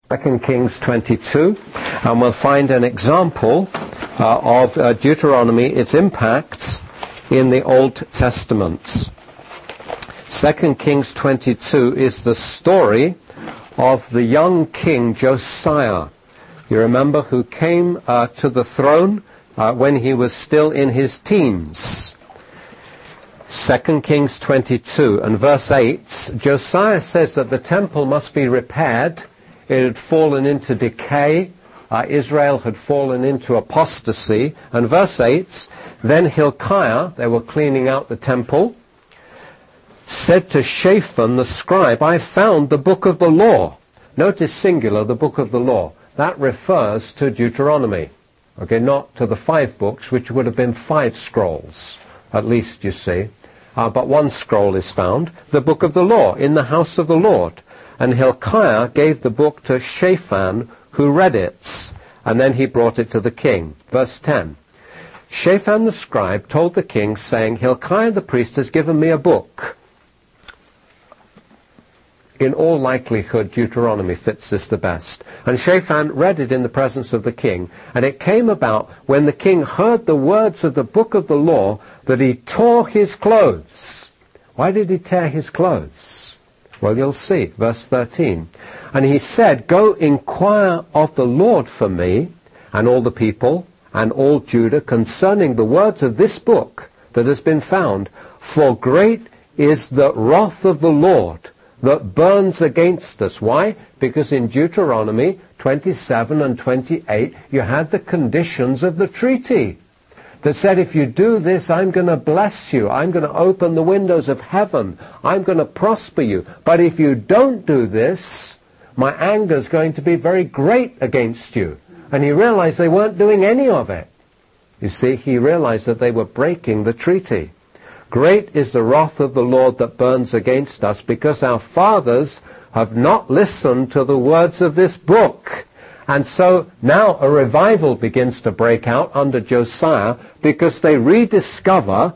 2 Kings 22, and we'll find an example of Deuteronomy, its impacts in the Old Testament. 2 Kings 22 is the story of the young king Josiah. You remember, who came to the throne when he was still in his teens. 2 Kings 22 and verse 8, Josiah says that the temple must be repaired. It had fallen into decay. Israel had fallen into apostasy. And verse 8, then Hilkiah, they were cleaning out the temple, said to Shaphan the scribe, I found the book of the law. Notice singular, the book of the law. That refers to Deuteronomy. Okay, not to the 5 books, which would have been 5 scrolls, at least, you see. But one scroll is found, the book of the law, in the house of the Lord. And Hilkiah gave the book to Shaphan, who read it, and then he brought it to the king. Verse 10. Shaphan the scribe told the king, saying, Hilkiah the priest has given me a book. In all likelihood, Deuteronomy fits this the best. And Shaphan read it in the presence of the king. And it came about, when the king heard the words of the book of the law, that he tore his clothes. Why did he tear his clothes? Well, you'll see. Verse 13. And he said, go inquire of the Lord for me, and all the people, and all Judah, concerning the words of this book that has been found. For great is the wrath of the Lord that burns against us. Why? Because in Deuteronomy 27 and 28, you had the conditions of the treaty that said, if you do this, I'm going to bless you. I'm going to open the windows of heaven. I'm going to prosper you. But if you don't do this, my anger is going to be very great against you. And he realized they weren't doing any of it. You see, he realized that they were breaking the treaty. Great is the wrath of the Lord that burns against us, because our fathers have not listened to the words of this book. And so now a revival begins to break out under Josiah, because they rediscover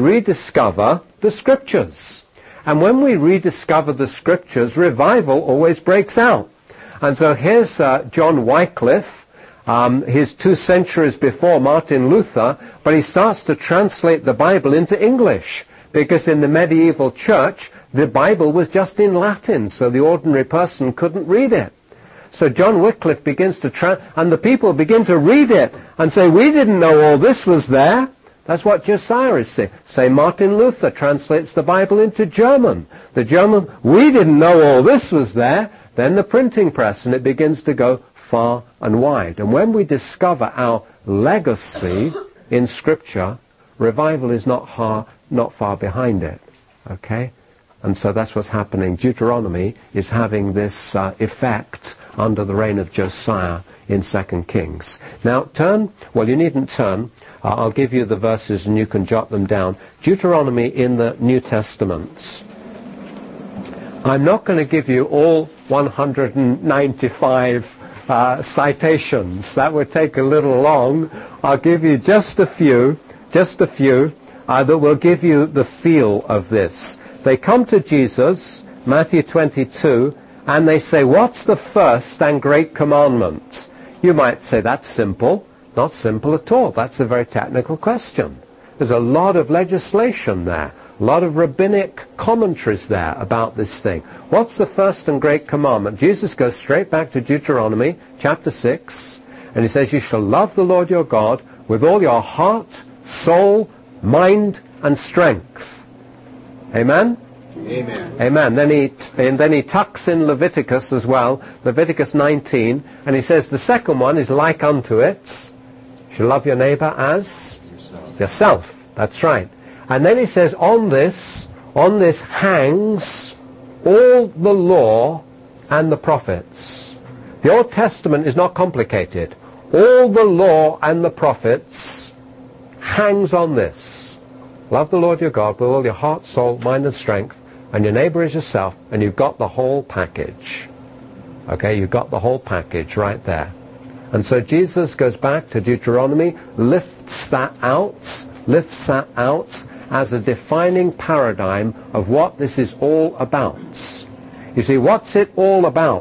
the Scriptures. And when we rediscover the Scriptures, revival always breaks out. And so here's John Wycliffe, his 2 centuries before Martin Luther, but he starts to translate the Bible into English, because in the medieval church, the Bible was just in Latin, so the ordinary person couldn't read it. So John Wycliffe begins to and the people begin to read it and say, we didn't know all this was there. That's what Josiah is saying. Say Martin Luther translates the Bible into German. The German, we didn't know all this was there. Then the printing press, and it begins to go far and wide. And when we discover our legacy in Scripture, revival is not far behind it. Okay? And so that's what's happening. Deuteronomy is having this effect under the reign of Josiah in 2 Kings. Now you needn't turn. I'll give you the verses and you can jot them down. Deuteronomy in the New Testament. I'm not going to give you all 195 citations. That would take a little long. I'll give you just a few that will give you the feel of this. They come to Jesus, Matthew 22, and they say, what's the first and great commandment? You might say, that's simple. Not simple at all. That's a very technical question. There's a lot of legislation there, a lot of rabbinic commentaries there about this thing. What's the first and great commandment? Jesus goes straight back to Deuteronomy chapter 6, and he says, you shall love the Lord your God with all your heart, soul, mind, and strength. Amen? Amen. Amen. Then he tucks in Leviticus as well, Leviticus 19, and he says the second one is like unto it. You shall love your neighbor as yourself. That's right. And then he says, on this hangs all the law and the prophets. The Old Testament is not complicated. All the law and the prophets hangs on this. Love the Lord your God with all your heart, soul, mind, and strength, and your neighbor is yourself, and you've got the whole package. Okay, you've got the whole package right there. And so Jesus goes back to Deuteronomy, lifts that out as a defining paradigm of what this is all about. You see, what's it all about?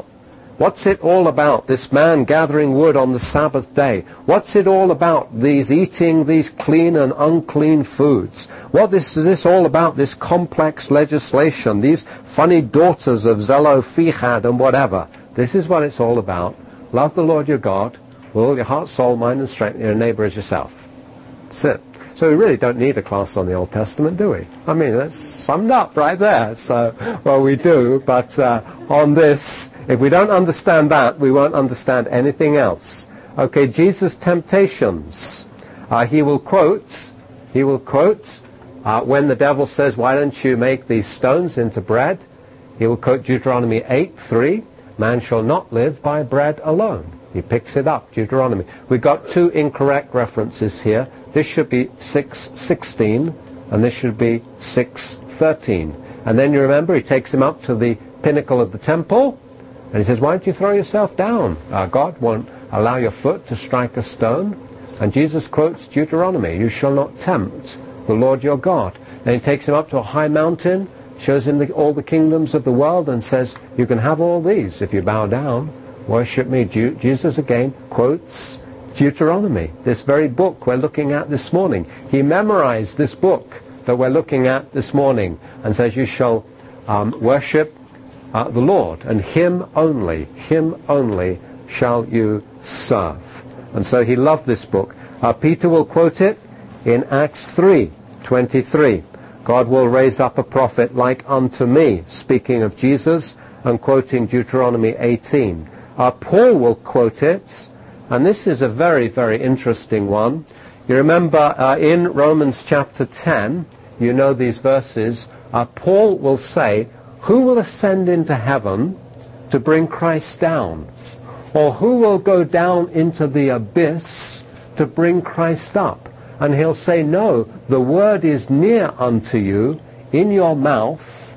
What's it all about, this man gathering wood on the Sabbath day? What's it all about, eating these clean and unclean foods? What is this all about, this complex legislation, these funny daughters of Zelophehad and whatever? This is what it's all about. Love the Lord your God with all your heart, soul, mind, and strength, your neighbor as yourself. That's it. So we really don't need a class on the Old Testament, do we? I mean, that's summed up right there. So, well, we do, but on this, if we don't understand that, we won't understand anything else. Okay, Jesus' temptations. He will quote, when the devil says, why don't you make these stones into bread? He will quote Deuteronomy 8:3, man shall not live by bread alone. He picks it up, Deuteronomy. We've got two incorrect references here. This should be 6:16, and this should be 6:13. And then you remember, he takes him up to the pinnacle of the temple, and he says, why don't you throw yourself down? God won't allow your foot to strike a stone. And Jesus quotes Deuteronomy, you shall not tempt the Lord your God. Then he takes him up to a high mountain, shows him all the kingdoms of the world, and says, you can have all these if you bow down. Worship me. Jesus again quotes Deuteronomy, this very book we're looking at this morning. He memorized this book that we're looking at this morning and says, you shall worship the Lord, and him only shall you serve. And so he loved this book. Peter will quote it in Acts 3:23. God will raise up a prophet like unto me, speaking of Jesus and quoting Deuteronomy 18. Paul will quote it, and this is a very, very interesting one. You remember in Romans chapter 10, you know these verses, Paul will say, who will ascend into heaven to bring Christ down? Or who will go down into the abyss to bring Christ up? And he'll say, no, the word is near unto you, in your mouth,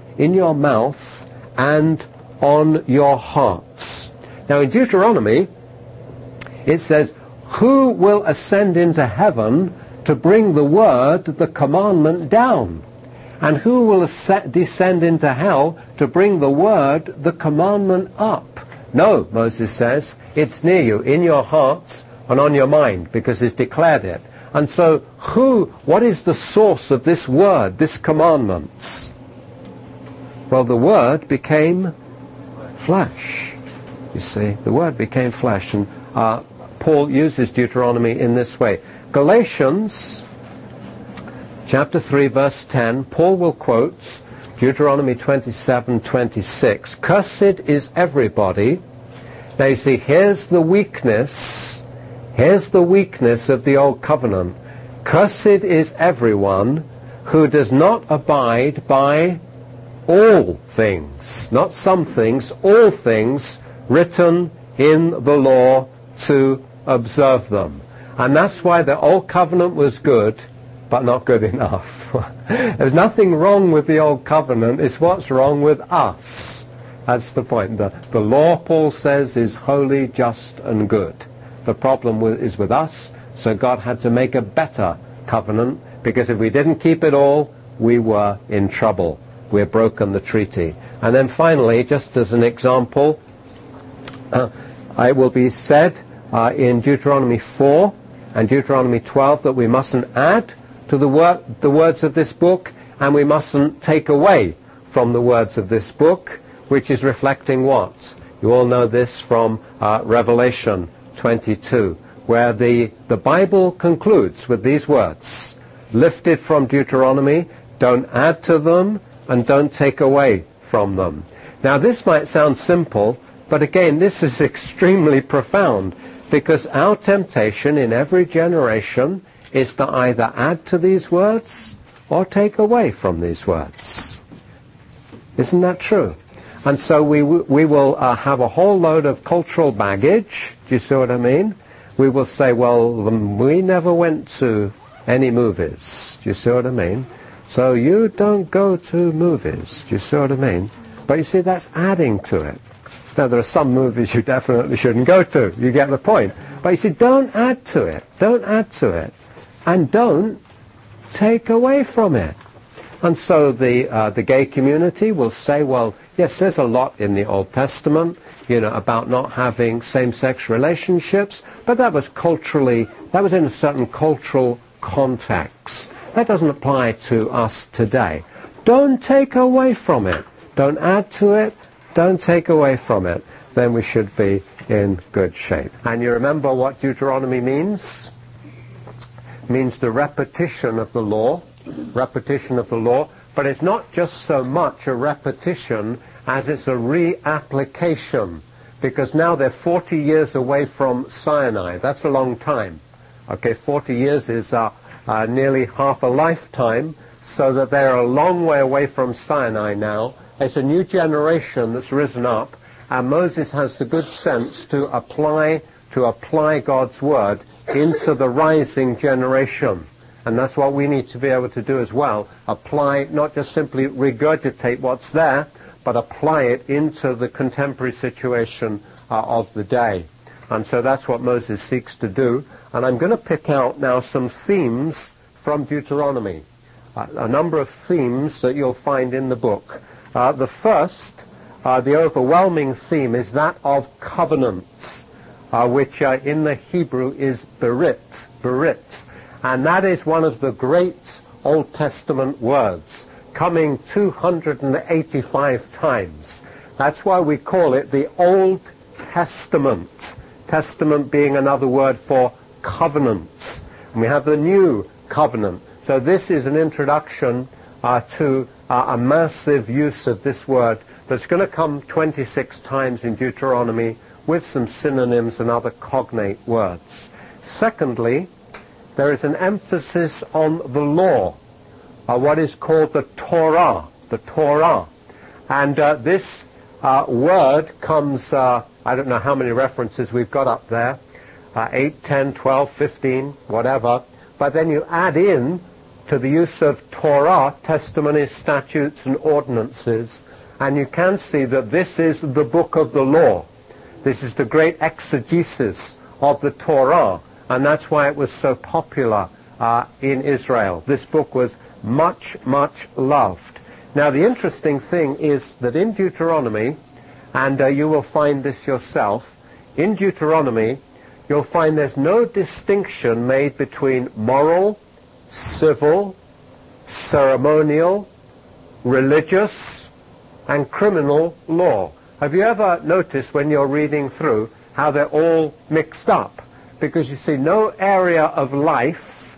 and on your hearts. Now in Deuteronomy, it says, who will ascend into heaven to bring the word, the commandment, down? And who will descend into hell to bring the word, the commandment, up? No, Moses says, it's near you, in your hearts and on your mind, because he's declared it. And so what is the source of this word, this commandment? Well, the word became flesh. You see, the word became flesh, and Paul uses Deuteronomy in this way. Galatians chapter 3 verse 10, Paul will quote Deuteronomy 27:26. Cursed is everybody. Now you see, here's the weakness of the old covenant. Cursed is everyone who does not abide by all things, not some things, all things written in the law to observe them. And that's why the old covenant was good, but not good enough. There's nothing wrong with the old covenant, it's what's wrong with us. That's the point. The law, Paul says, is holy, just, and good. The problem is with us, so God had to make a better covenant, because if we didn't keep it all, we were in trouble. We've broken the treaty. And then finally, just as an example, it will be said in Deuteronomy 4 and Deuteronomy 12 that we mustn't add to the words of this book, and we mustn't take away from the words of this book, which is reflecting what? You all know this from Revelation 22, where the Bible concludes with these words, lifted from Deuteronomy, don't add to them and don't take away from them. Now this might sound simple, but again, this is extremely profound, because our temptation in every generation is to either add to these words or take away from these words. Isn't that true? And so we will have a whole load of cultural baggage. Do you see what I mean? We will say, well, we never went to any movies. Do you see what I mean? So you don't go to movies. Do you see what I mean? But you see, that's adding to it. Now, there are some movies you definitely shouldn't go to. You get the point. But you see, don't add to it. Don't add to it. And don't take away from it. And so the gay community will say, well, yes, there's a lot in the Old Testament. about not having same-sex relationships, but that was in a certain cultural context. That doesn't apply to us today. Don't take away from it. Don't add to it. Don't take away from it. Then we should be in good shape. And you remember what Deuteronomy means? It means the repetition of the law. Repetition of the law. But it's not just so much a repetition as it's a reapplication. Because now they're 40 years away from Sinai. That's a long time. Okay, 40 years is nearly half a lifetime, so that they're a long way away from Sinai now. It's a new generation that's risen up, and Moses has the good sense to apply God's word into the rising generation. And that's what we need to be able to do as well. Apply, not just simply regurgitate what's there, but apply it into the contemporary situation of the day. And so that's what Moses seeks to do. And I'm going to pick out now some themes from Deuteronomy, a number of themes that you'll find in the book. The first, the overwhelming theme, is that of covenants, which in the Hebrew is berit, berit. And that is one of the great Old Testament words, coming 285 times. That's why we call it the Old Testament. Testament being another word for covenants. And we have the New Covenant. So this is an introduction to a massive use of this word that's going to come 26 times in Deuteronomy with some synonyms and other cognate words. Secondly, there is an emphasis on the law, what is called the Torah, the Torah. And this word comes, I don't know how many references we've got up there, 8, 10, 12, 15, whatever. But then you add in to the use of Torah, testimonies, statutes, and ordinances, and you can see that this is the book of the law. This is the great exegesis of the Torah, and that's why it was so popular in Israel. This book was much, much loved. Now, the interesting thing is that in Deuteronomy, and you will find this yourself, in Deuteronomy, you'll find there's no distinction made between moral, civil, ceremonial, religious, and criminal law. Have you ever noticed when you're reading through how they're all mixed up? Because you see, no area of life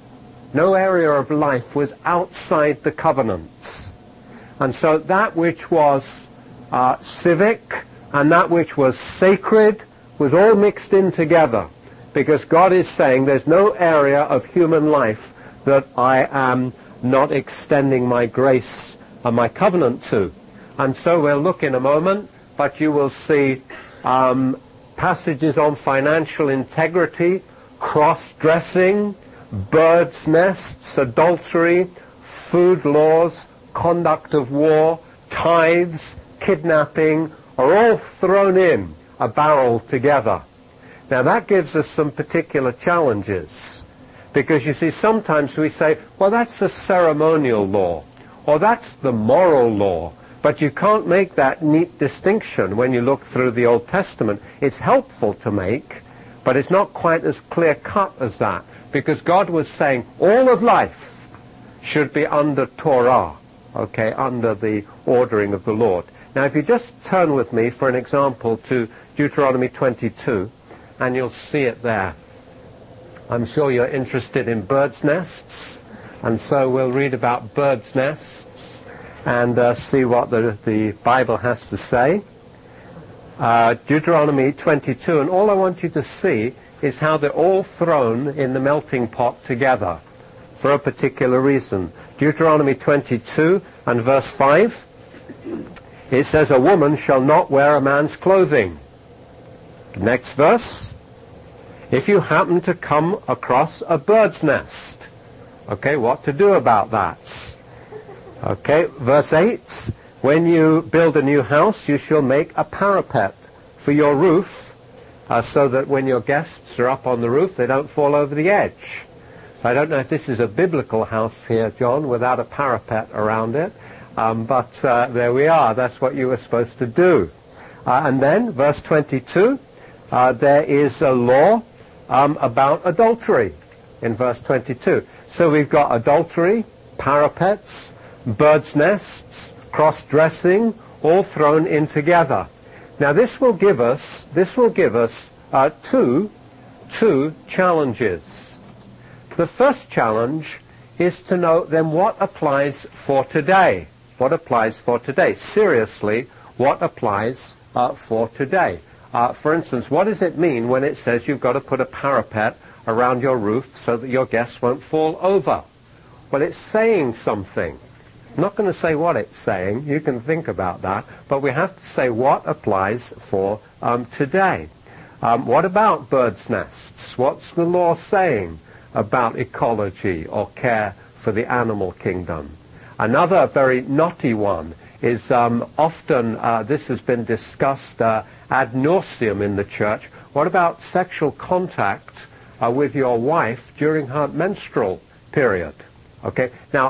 was outside the covenants. And so that which was civic and that which was sacred was all mixed in together. Because God is saying there's no area of human life that I am not extending my grace and my covenant to. And so we'll look in a moment, but you will see passages on financial integrity, cross-dressing, birds' nests, adultery, food laws, conduct of war, tithes, kidnapping, are all thrown in a barrel together. Now that gives us some particular challenges, because you see, sometimes we say, well, that's the ceremonial law, or that's the moral law, but you can't make that neat distinction when you look through the Old Testament. It's helpful to make, but it's not quite as clear-cut as that, because God was saying all of life should be under Torah, okay, under the ordering of the Lord. Now, if you just turn with me, for an example, to Deuteronomy 22, and you'll see it there. I'm sure you're interested in birds' nests, and so we'll read about birds' nests and see what the Bible has to say. Deuteronomy 22, and all I want you to see is how they're all thrown in the melting pot together for a particular reason. Deuteronomy 22 and verse 5, it says, a woman shall not wear a man's clothing. Next verse, if you happen to come across a bird's nest, okay, what to do about that? Okay, verse 8, when you build a new house, you shall make a parapet for your roof, so that when your guests are up on the roof, they don't fall over the edge. I don't know if this is a biblical house here, John, without a parapet around it, but there we are. That's what you were supposed to do. And then, verse 22, there is a law about adultery in verse 22. So we've got adultery, parapets, birds' nests, cross-dressing, all thrown in together. Now this will give us two challenges. The first challenge is to know then what applies for today. What applies for today? Seriously, what applies for today? For instance, what does it mean when it says you've got to put a parapet around your roof so that your guests won't fall over? Well, it's saying something. I'm not going to say what it's saying. You can think about that. But we have to say what applies for today. What about birds' nests? What's the law saying about ecology or care for the animal kingdom? Another very knotty one is often this has been discussed ad nauseum in the church. What about sexual contact with your wife during her menstrual period? Okay. Now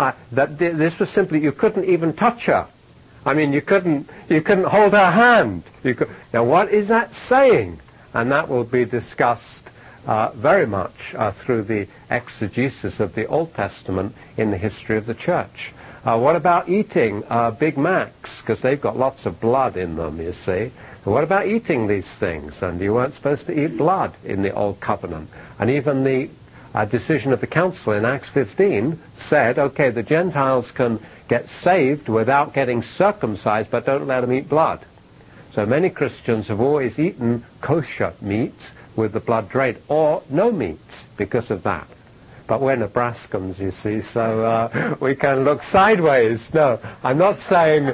this was simply you couldn't even touch her. I mean you couldn't hold her hand. Now what is that saying? And that will be discussed very much through the exegesis of the Old Testament in the history of the church. What about eating Big Macs? Because they've got lots of blood in them, you see. What about eating these things? And you weren't supposed to eat blood in the Old Covenant. And even the decision of the council in Acts 15 said, okay, the Gentiles can get saved without getting circumcised, but don't let them eat blood. So many Christians have always eaten kosher meat with the blood drained, or no meat because of that. But we're Nebraskans, you see, so we can look sideways. No, I'm not saying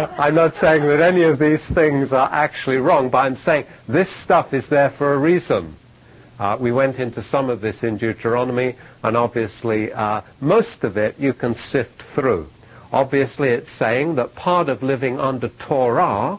that any of these things are actually wrong, but I'm saying this stuff is there for a reason. We went into some of this in Deuteronomy, and obviously most of it you can sift through. Obviously it's saying that part of living under Torah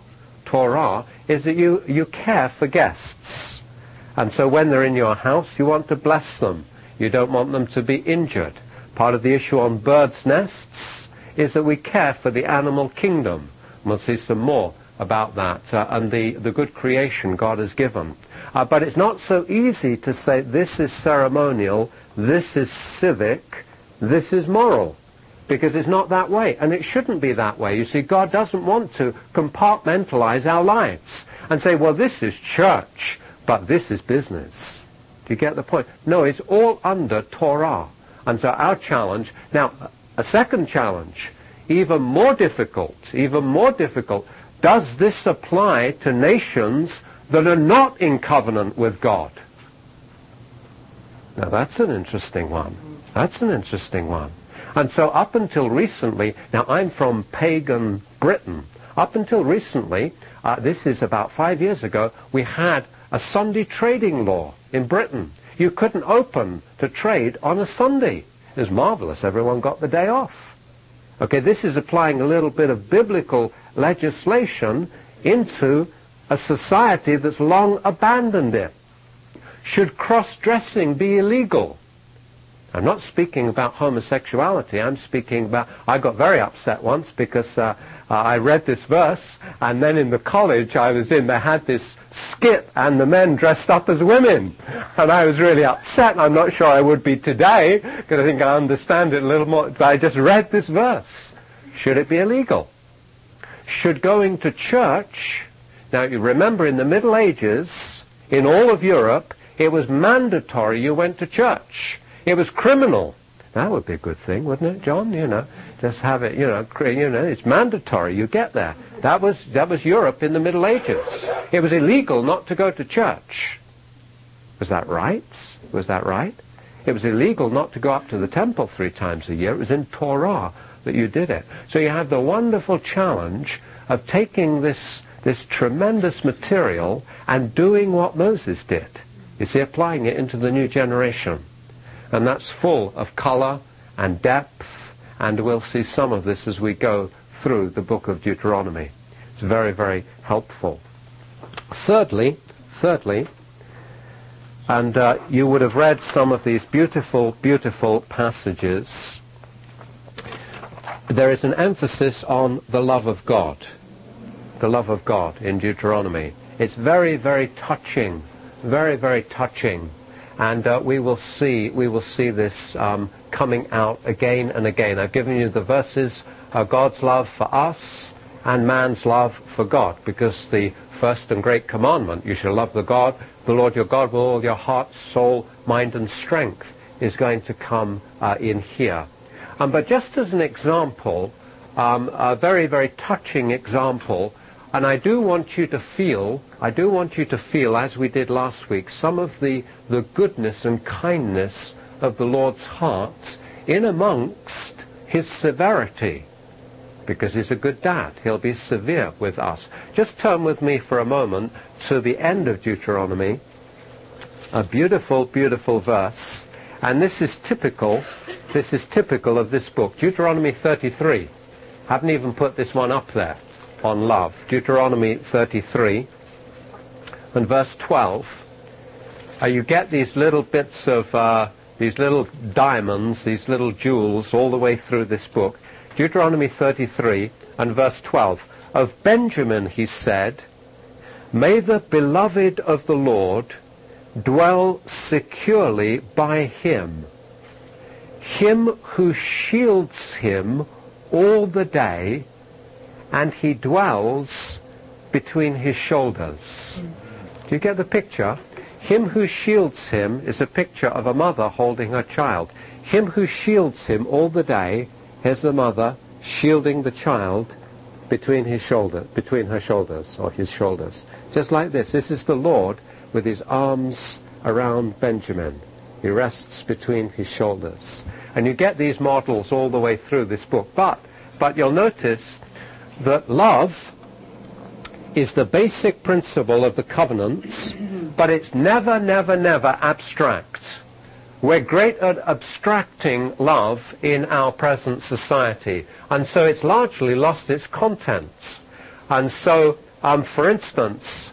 is that you care for guests. And so when they're in your house, you want to bless them. You don't want them to be injured. Part of the issue on birds' nests is that we care for the animal kingdom. We'll see some more about that and the good creation God has given. But it's not so easy to say this is ceremonial, this is civic, this is moral. Because it's not that way, and it shouldn't be that way. You see, God doesn't want to compartmentalize our lives and say, well, this is church, but this is business. Do you get the point? No, it's all under Torah. And so our challenge, now, a second challenge, even more difficult, does this apply to nations that are not in covenant with God? Now, that's an interesting one. And so up until recently, now I'm from pagan Britain. Up until recently, this is about 5 years ago, we had a Sunday trading law in Britain. You couldn't open to trade on a Sunday. It was marvelous. Everyone got the day off. Okay, this is applying a little bit of biblical legislation into a society that's long abandoned it. Should cross-dressing be illegal? I'm not speaking about homosexuality. I'm speaking about, I got very upset once because I read this verse, and then in the college I was in, they had this skit and the men dressed up as women. And I was really upset. I'm not sure I would be today, because I think I understand it a little more. But I just read this verse. Should it be illegal? Should going to church, now you remember in the Middle Ages, in all of Europe, it was mandatory you went to church. It was criminal. That would be a good thing, wouldn't it, John? You know, just have it, it's mandatory. You get there. That was Europe in the Middle Ages. It was illegal not to go to church. Was that right? It was illegal not to go up to the temple 3 times a year. It was in Torah that you did it. So you have the wonderful challenge of taking this tremendous material and doing what Moses did. You see, applying it into the new generation. And that's full of color and depth, and we'll see some of this as we go through the book of Deuteronomy. It's very, very helpful. Thirdly, and you would have read some of these beautiful, beautiful passages, there is an emphasis on the love of God. the love of God in Deuteronomy. It's very, very touching, very, very touching. And we will see this coming out again and again. I've given you the verses, God's love for us and man's love for God, because the first and great commandment, you shall love the Lord your God with all your heart, soul, mind and strength, is going to come in here. But just as an example, a very, very touching example, and I do want you to feel, as we did last week, some of the goodness and kindness of the Lord's heart in amongst his severity, because he's a good dad. He'll be severe with us. Just turn with me for a moment to the end of Deuteronomy, a beautiful, beautiful verse, and this is typical of this book. Deuteronomy 33. Haven't even put this one up there on love. Deuteronomy 33 and verse 12. You get these little bits of, these little diamonds, these little jewels all the way through this book. Deuteronomy 33 and verse 12. Of Benjamin he said, may the beloved of the Lord dwell securely by him, him who shields him all the day, and he dwells between his shoulders. Do you get the picture? Him who shields him is a picture of a mother holding her child. Him who shields him all the day, here's the mother shielding the child between her shoulders, or his shoulders. Just like this. This is the Lord with his arms around Benjamin. He rests between his shoulders. And you get these models all the way through this book. But you'll notice that love is the basic principle of the covenants, but it's never, never, never abstract. We're great at abstracting love in our present society, and so it's largely lost its contents. And so, for instance,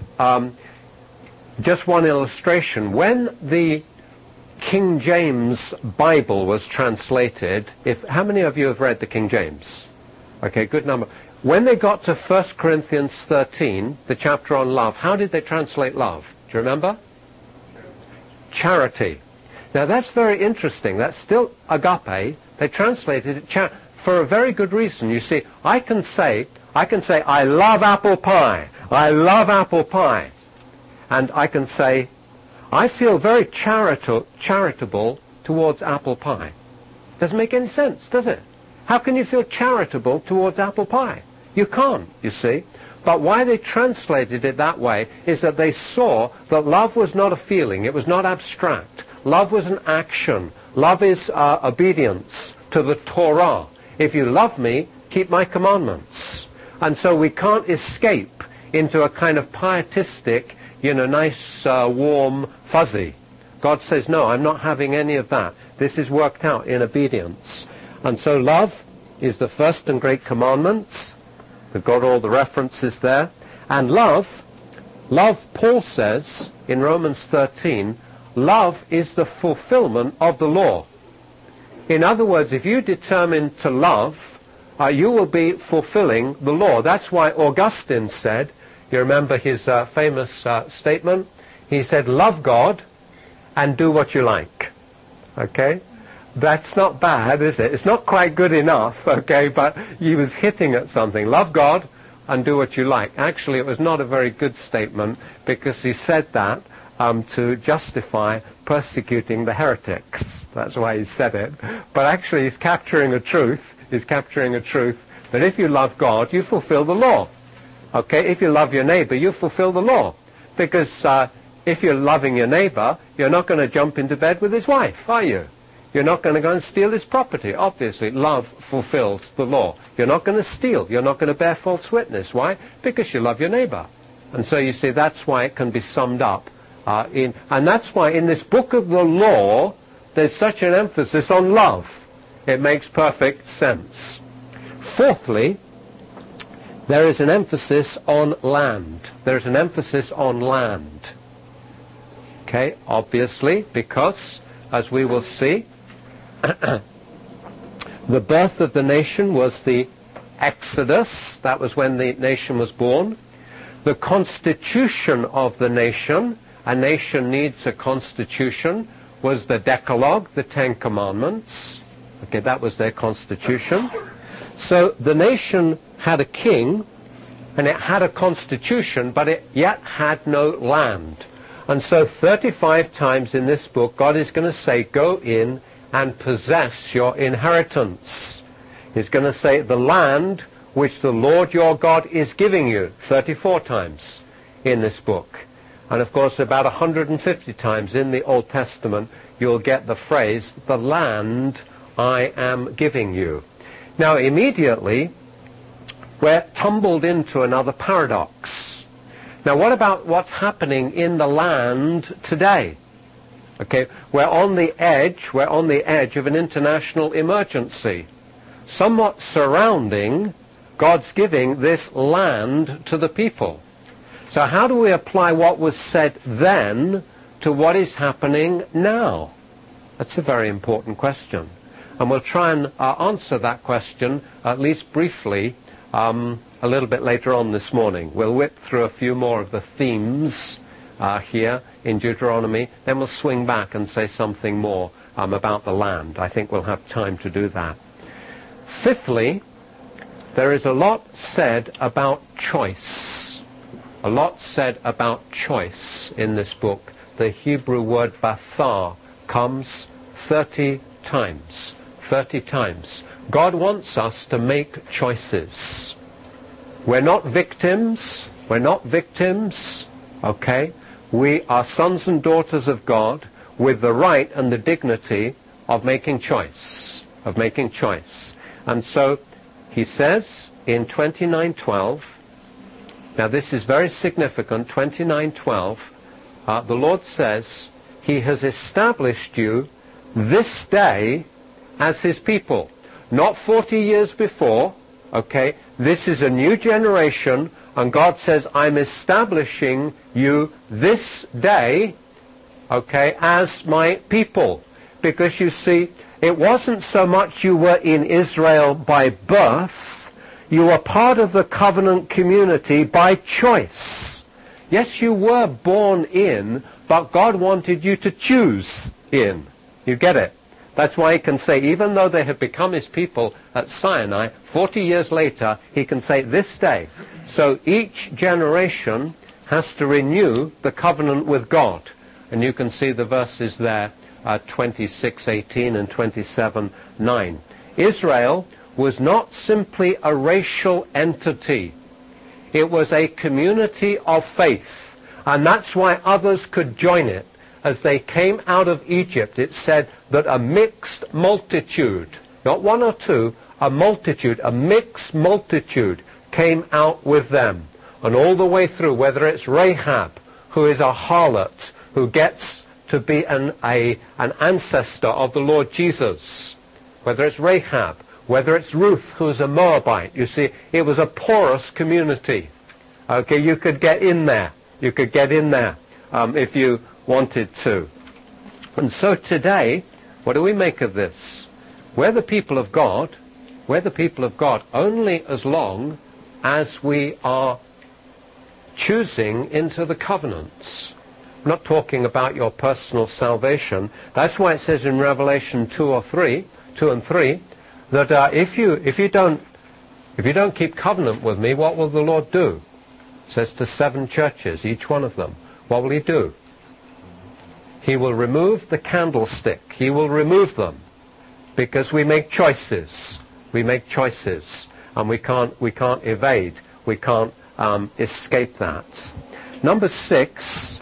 just one illustration. When the King James Bible was translated, how many of you have read the King James? Okay, good number. When they got to 1 Corinthians 13, the chapter on love, how did they translate love? Do you remember? Charity. Now that's very interesting. That's still agape. They translated it for a very good reason. You see, I can say, I love apple pie. I love apple pie. And I can say, I feel very charitable towards apple pie. Doesn't make any sense, does it? How can you feel charitable towards apple pie? You can't, you see. But why they translated it that way is that they saw that love was not a feeling. It was not abstract. Love was an action. Love is obedience to the Torah. If you love me, keep my commandments. And so we can't escape into a kind of pietistic, nice, warm, fuzzy. God says, no, I'm not having any of that. This is worked out in obedience. And so love is the first and great commandments. We've got all the references there. And love, Paul says in Romans 13, love is the fulfillment of the law. In other words, if you determine to love, you will be fulfilling the law. That's why Augustine said, you remember his famous statement? He said, love God and do what you like. Okay? That's not bad, is it? It's not quite good enough, okay, but he was hitting at something. Love God and do what you like. Actually, it was not a very good statement, because he said that to justify persecuting the heretics. That's why he said it. But actually, he's capturing a truth. He's capturing a truth that if you love God, you fulfill the law. Okay, if you love your neighbor, you fulfill the law. Because if you're loving your neighbor, you're not going to jump into bed with his wife, are you? You're not going to go and steal his property. Obviously, love fulfills the law. You're not going to steal. You're not going to bear false witness. Why? Because you love your neighbor. And so you see, that's why it can be summed up and that's why in this book of the law, there's such an emphasis on love. It makes perfect sense. Fourthly, there is an emphasis on land. There's an emphasis on land. Okay, obviously, because, as we will see, the birth of the nation was the Exodus, that was when the nation was born. The constitution of the nation, a nation needs a constitution, was the Decalogue, the Ten Commandments. Okay, that was their constitution. So the nation had a king, and it had a constitution, but it yet had no land. And so 35 times in this book, God is going to say, go in and possess your inheritance. He's going to say, the land which the Lord your God is giving you, 34 times in this book. And of course, about 150 times in the Old Testament, you'll get the phrase, the land I am giving you. Now, immediately, we're tumbled into another paradox. Now, what about what's happening in the land today? Okay, we're on the edge of an international emergency, somewhat surrounding God's giving this land to the people. So how do we apply what was said then to what is happening now? That's a very important question. And we'll try and answer that question, at least briefly, a little bit later on this morning. We'll whip through a few more of the themes here in Deuteronomy, then we'll swing back and say something more about the land. I think we'll have time to do that. Fifthly, there is a lot said about choice. A lot said about choice in this book. The Hebrew word bathar comes 30 times. 30 times. God wants us to make choices. We're not victims. We're not victims. Okay? We are sons and daughters of God with the right and the dignity of making choice. Of making choice. And so he says in 29:12, now this is very significant, 29:12, the Lord says, he has established you this day as his people. Not 40 years before, okay? This is a new generation, and God says, I'm establishing you this day, okay, as my people. Because you see, it wasn't so much you were in Israel by birth, you were part of the covenant community by choice. Yes, you were born in, but God wanted you to choose in. You get it? That's why he can say, even though they have become his people at Sinai, 40 years later, he can say this day. So each generation has to renew the covenant with God. And you can see the verses there, 26:18 and 27:9. Israel was not simply a racial entity. It was a community of faith. And that's why others could join it. As they came out of Egypt, it said that a mixed multitude, not one or two, a multitude, a mixed multitude came out with them. And all the way through, whether it's Rahab, who is a harlot, who gets to be an ancestor of the Lord Jesus, whether it's Rahab, whether it's Ruth, who's a Moabite, you see, it was a porous community. Okay, you could get in there. You could get in there if you wanted to. And so today, what do we make of this? We're the people of God. We're the people of God only as long as we are choosing into the covenants. I'm not talking about your personal salvation. That's why it says in Revelation 2 and 3, that if you don't keep covenant with me, what will the Lord do? It says to 7 churches, each one of them. What will he do? He will remove the candlestick. He will remove them, because we make choices. We make choices, and we can't evade. We can't escape that. Number six.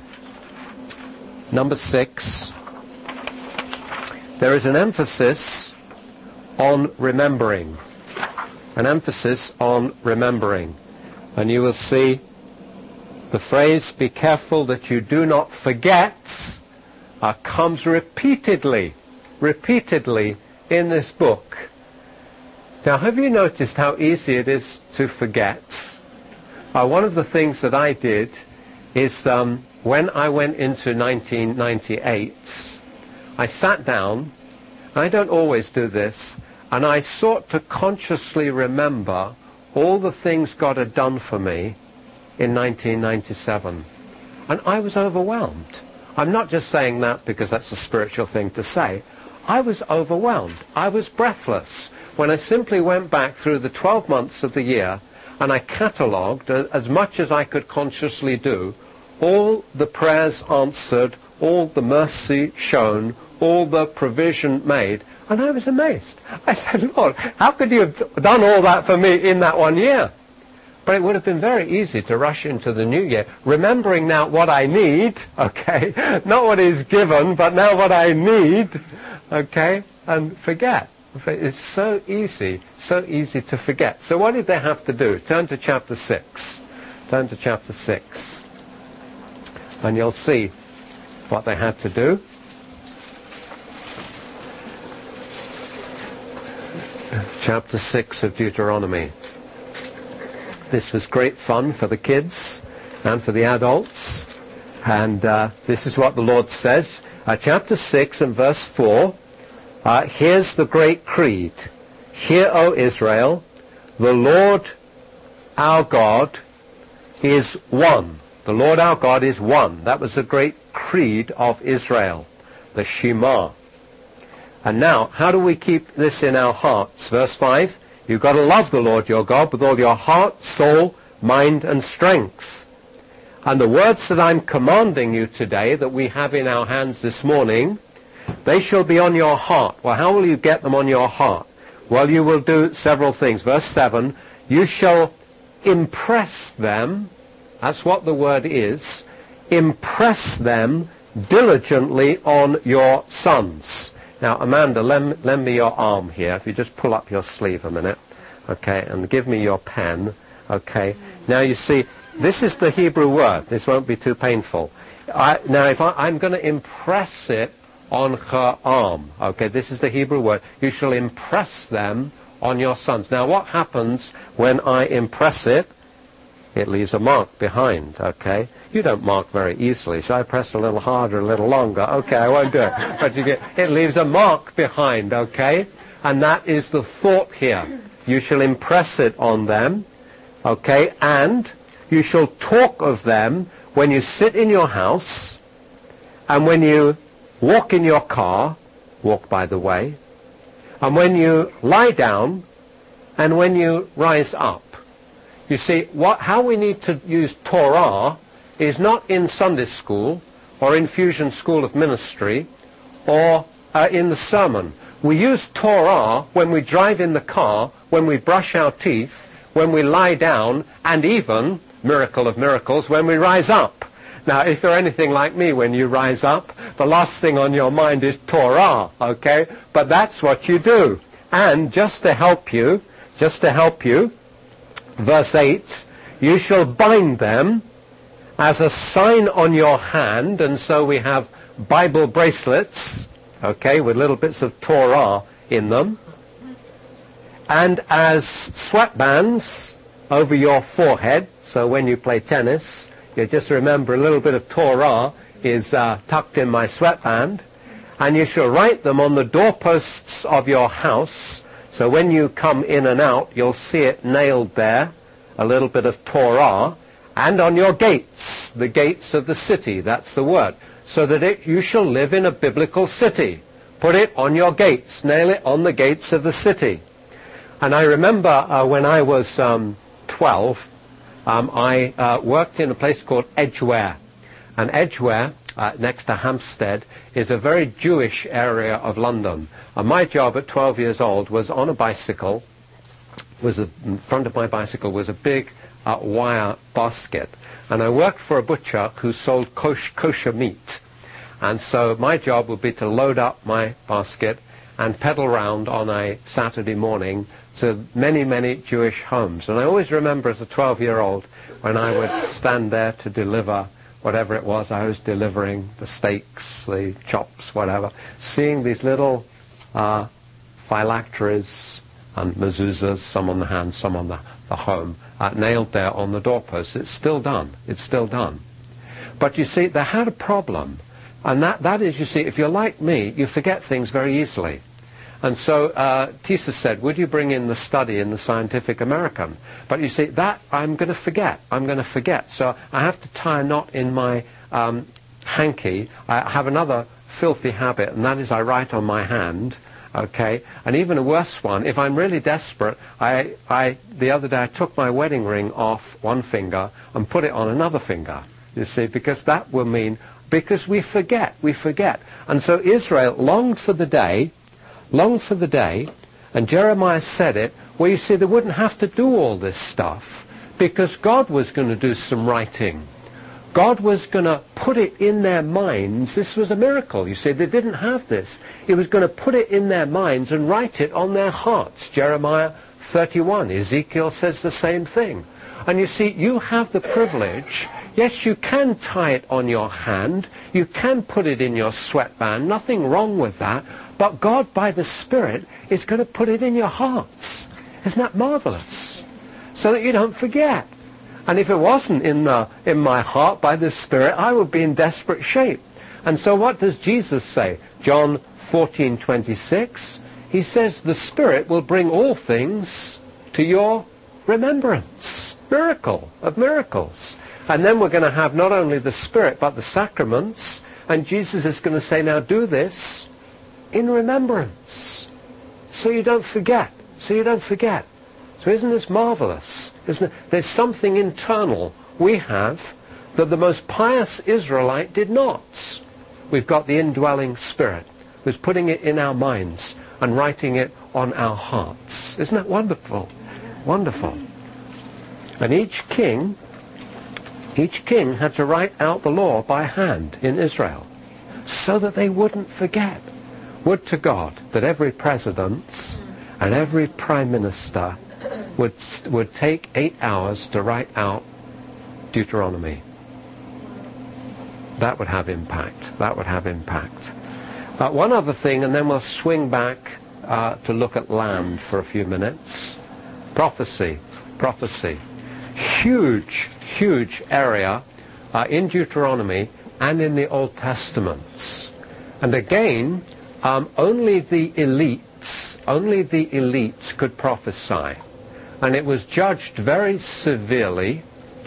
There is an emphasis on remembering. An emphasis on remembering, and you will see the phrase, "Be careful that you do not forget," comes repeatedly in this book. Now, have you noticed how easy it is to forget? One of the things that I did is when I went into 1998, I sat down, I don't always do this, and I sought to consciously remember all the things God had done for me in 1997. And I was overwhelmed. I'm not just saying that because that's a spiritual thing to say. I was overwhelmed. I was breathless when I simply went back through the 12 months of the year and I catalogued, as much as I could consciously do, all the prayers answered, all the mercy shown, all the provision made. And I was amazed. I said, Lord, how could you have done all that for me in that 1 year? But it would have been very easy to rush into the new year, remembering now what I need, okay? Not what is given, but now what I need, okay? And forget. It's so easy to forget. So what did they have to do? Turn to chapter 6. Turn to chapter 6. And you'll see what they had to do. Chapter 6 of Deuteronomy. This was great fun for the kids and for the adults. And this is what the Lord says. Chapter 6 and verse 4. Here's the great creed. Hear, O Israel, the Lord our God is one. The Lord our God is one. That was the great creed of Israel, the Shema. And now, how do we keep this in our hearts? Verse 5, you've got to love the Lord your God with all your heart, soul, mind, and strength. And the words that I'm commanding you today, that we have in our hands this morning, they shall be on your heart. Well, how will you get them on your heart? Well, you will do several things. Verse 7, you shall impress them. That's what the word is. Impress them diligently on your sons. Now, Amanda, lend me your arm here. If you just pull up your sleeve a minute, okay, and give me your pen, okay. Now, you see, this is the Hebrew word. This won't be too painful. Now, if I'm going to impress it on her arm, okay, this is the Hebrew word. You shall impress them on your sons. Now, what happens when I impress it? It leaves a mark behind, okay? You don't mark very easily. Shall I press a little harder, a little longer? Okay, I won't do it. But it leaves a mark behind, okay? And that is the thought here. You shall impress it on them, okay? And you shall talk of them when you sit in your house and when you walk in your car, walk by the way, and when you lie down and when you rise up. You see, how we need to use Torah is not in Sunday school or in Fusion School of Ministry or in the sermon. We use Torah when we drive in the car, when we brush our teeth, when we lie down, and even, miracle of miracles, when we rise up. Now, if you're anything like me, when you rise up, the last thing on your mind is Torah, okay? But that's what you do. And just to help you, verse 8, you shall bind them as a sign on your hand, and so we have Bible bracelets, okay, with little bits of Torah in them, and as sweatbands over your forehead, so when you play tennis, you just remember a little bit of Torah is tucked in my sweatband, and you shall write them on the doorposts of your house, so when you come in and out, you'll see it nailed there, a little bit of Torah, and on your gates, the gates of the city, that's the word, so that you shall live in a biblical city. Put it on your gates, nail it on the gates of the city. And I remember when I was 12, I worked in a place called Edgware. And Edgware, next to Hampstead, is a very Jewish area of London. And my job at 12 years old was on a bicycle. In front of my bicycle was a big wire basket. And I worked for a butcher who sold kosher meat. And so my job would be to load up my basket and pedal round on a Saturday morning to many, many Jewish homes. And I always remember as a 12-year-old when I would stand there to deliver whatever it was I was delivering, the steaks, the chops, whatever, seeing these little phylacteries and mezuzahs, some on the hand, some on the home, nailed there on the doorpost. It's still done. It's still done. But you see, they had a problem. And that is, you see, if you're like me, you forget things very easily. And so Tisa said, would you bring in the study in the Scientific American? But you see, that I'm going to forget. I'm going to forget. So I have to tie a knot in my hanky. I have another filthy habit, and that is I write on my hand. Okay, and even a worse one, if I'm really desperate, the other day I took my wedding ring off one finger and put it on another finger, you see, because that will mean, because we forget. And so Israel longed for the day, and Jeremiah said it, well, you see, they wouldn't have to do all this stuff, because God was going to do some writing. God was going to put it in their minds. This was a miracle. You see, they didn't have this. He was going to put it in their minds and write it on their hearts. Jeremiah 31. Ezekiel says the same thing. And you see, you have the privilege. Yes, you can tie it on your hand. You can put it in your sweatband. Nothing wrong with that. But God, by the Spirit, is going to put it in your hearts. Isn't that marvelous? So that you don't forget. And if it wasn't in my heart by the Spirit, I would be in desperate shape. And so what does Jesus say? John 14:26. He says the Spirit will bring all things to your remembrance. Miracle of miracles. And then we're going to have not only the Spirit, but the sacraments. And Jesus is going to say, now do this in remembrance. So you don't forget. So isn't this marvelous? Isn't it? There's something internal we have that the most pious Israelite did not. We've got the indwelling Spirit who's putting it in our minds and writing it on our hearts. Isn't that wonderful? Wonderful. And each king had to write out the law by hand in Israel so that they wouldn't forget. Would to God that every president and every prime minister would take 8 hours to write out Deuteronomy. That would have impact. One other thing, and then we'll swing back to look at land for a few minutes. Prophecy. Huge area in Deuteronomy and in the Old Testaments. And again, only the elites could prophesy. And it was judged very severely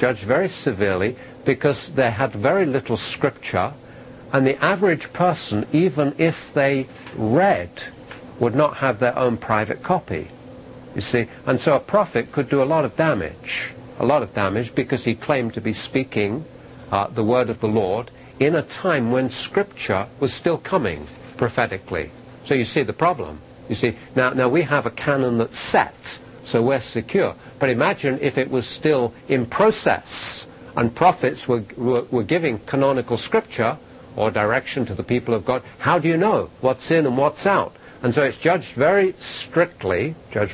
because they had very little scripture, and the average person, even if they read, would not have their own private copy, you see. And so a prophet could do a lot of damage because he claimed to be speaking the word of the Lord in a time when scripture was still coming prophetically. So you see the problem. You see, now we have a canon that's set, so we're secure. But imagine if it was still in process and prophets were giving canonical scripture or direction to the people of God. How do you know what's in and what's out? And so it's judged very strictly.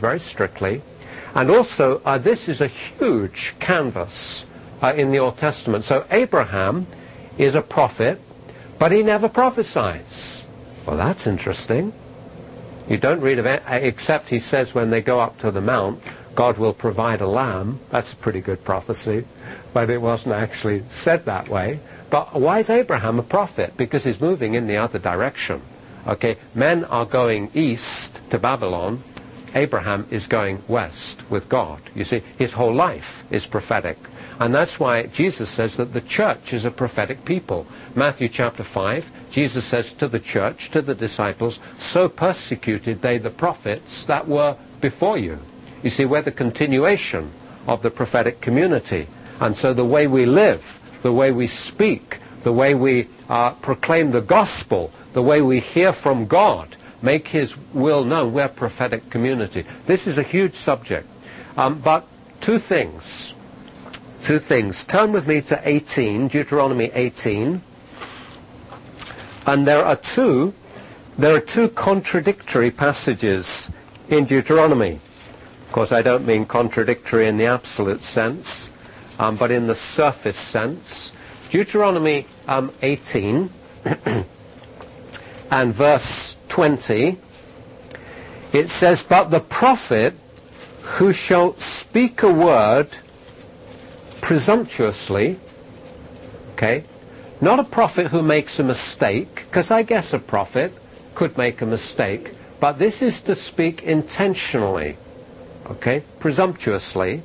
And also, this is a huge canvas in the Old Testament. So Abraham is a prophet, but he never prophesies. Well, that's interesting. You don't read of it, except he says when they go up to the mount, God will provide a lamb. That's a pretty good prophecy, but it wasn't actually said that way. But why is Abraham a prophet? Because he's moving in the other direction. Okay, men are going east to Babylon. Abraham is going west with God. You see, his whole life is prophetic. And that's why Jesus says that the church is a prophetic people. Matthew chapter 5, Jesus says to the church, to the disciples, so persecuted they the prophets that were before you. You see, we're the continuation of the prophetic community. And so the way we live, the way we speak, the way we proclaim the gospel, the way we hear from God, make his will known, we're a prophetic community. This is a huge subject. But two things. Turn with me to 18, Deuteronomy 18. And there are two contradictory passages in Deuteronomy. Of course, I don't mean contradictory in the absolute sense, but in the surface sense. Deuteronomy 18 and verse 20, it says, but the prophet who shall speak a word presumptuously, okay, not a prophet who makes a mistake, because I guess a prophet could make a mistake, But this is to speak intentionally, okay, presumptuously,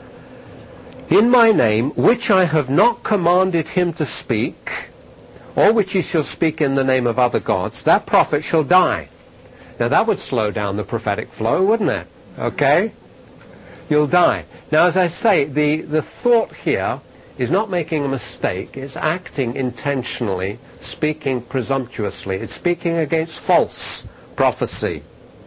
in my name, which I have not commanded him to speak, or which he shall speak in the name of other gods, that prophet shall die. Now that would slow down the prophetic flow, wouldn't it? Okay? You'll die. Now, as I say, the thought here is not making a mistake. It's acting intentionally, speaking presumptuously. It's speaking against false prophecy.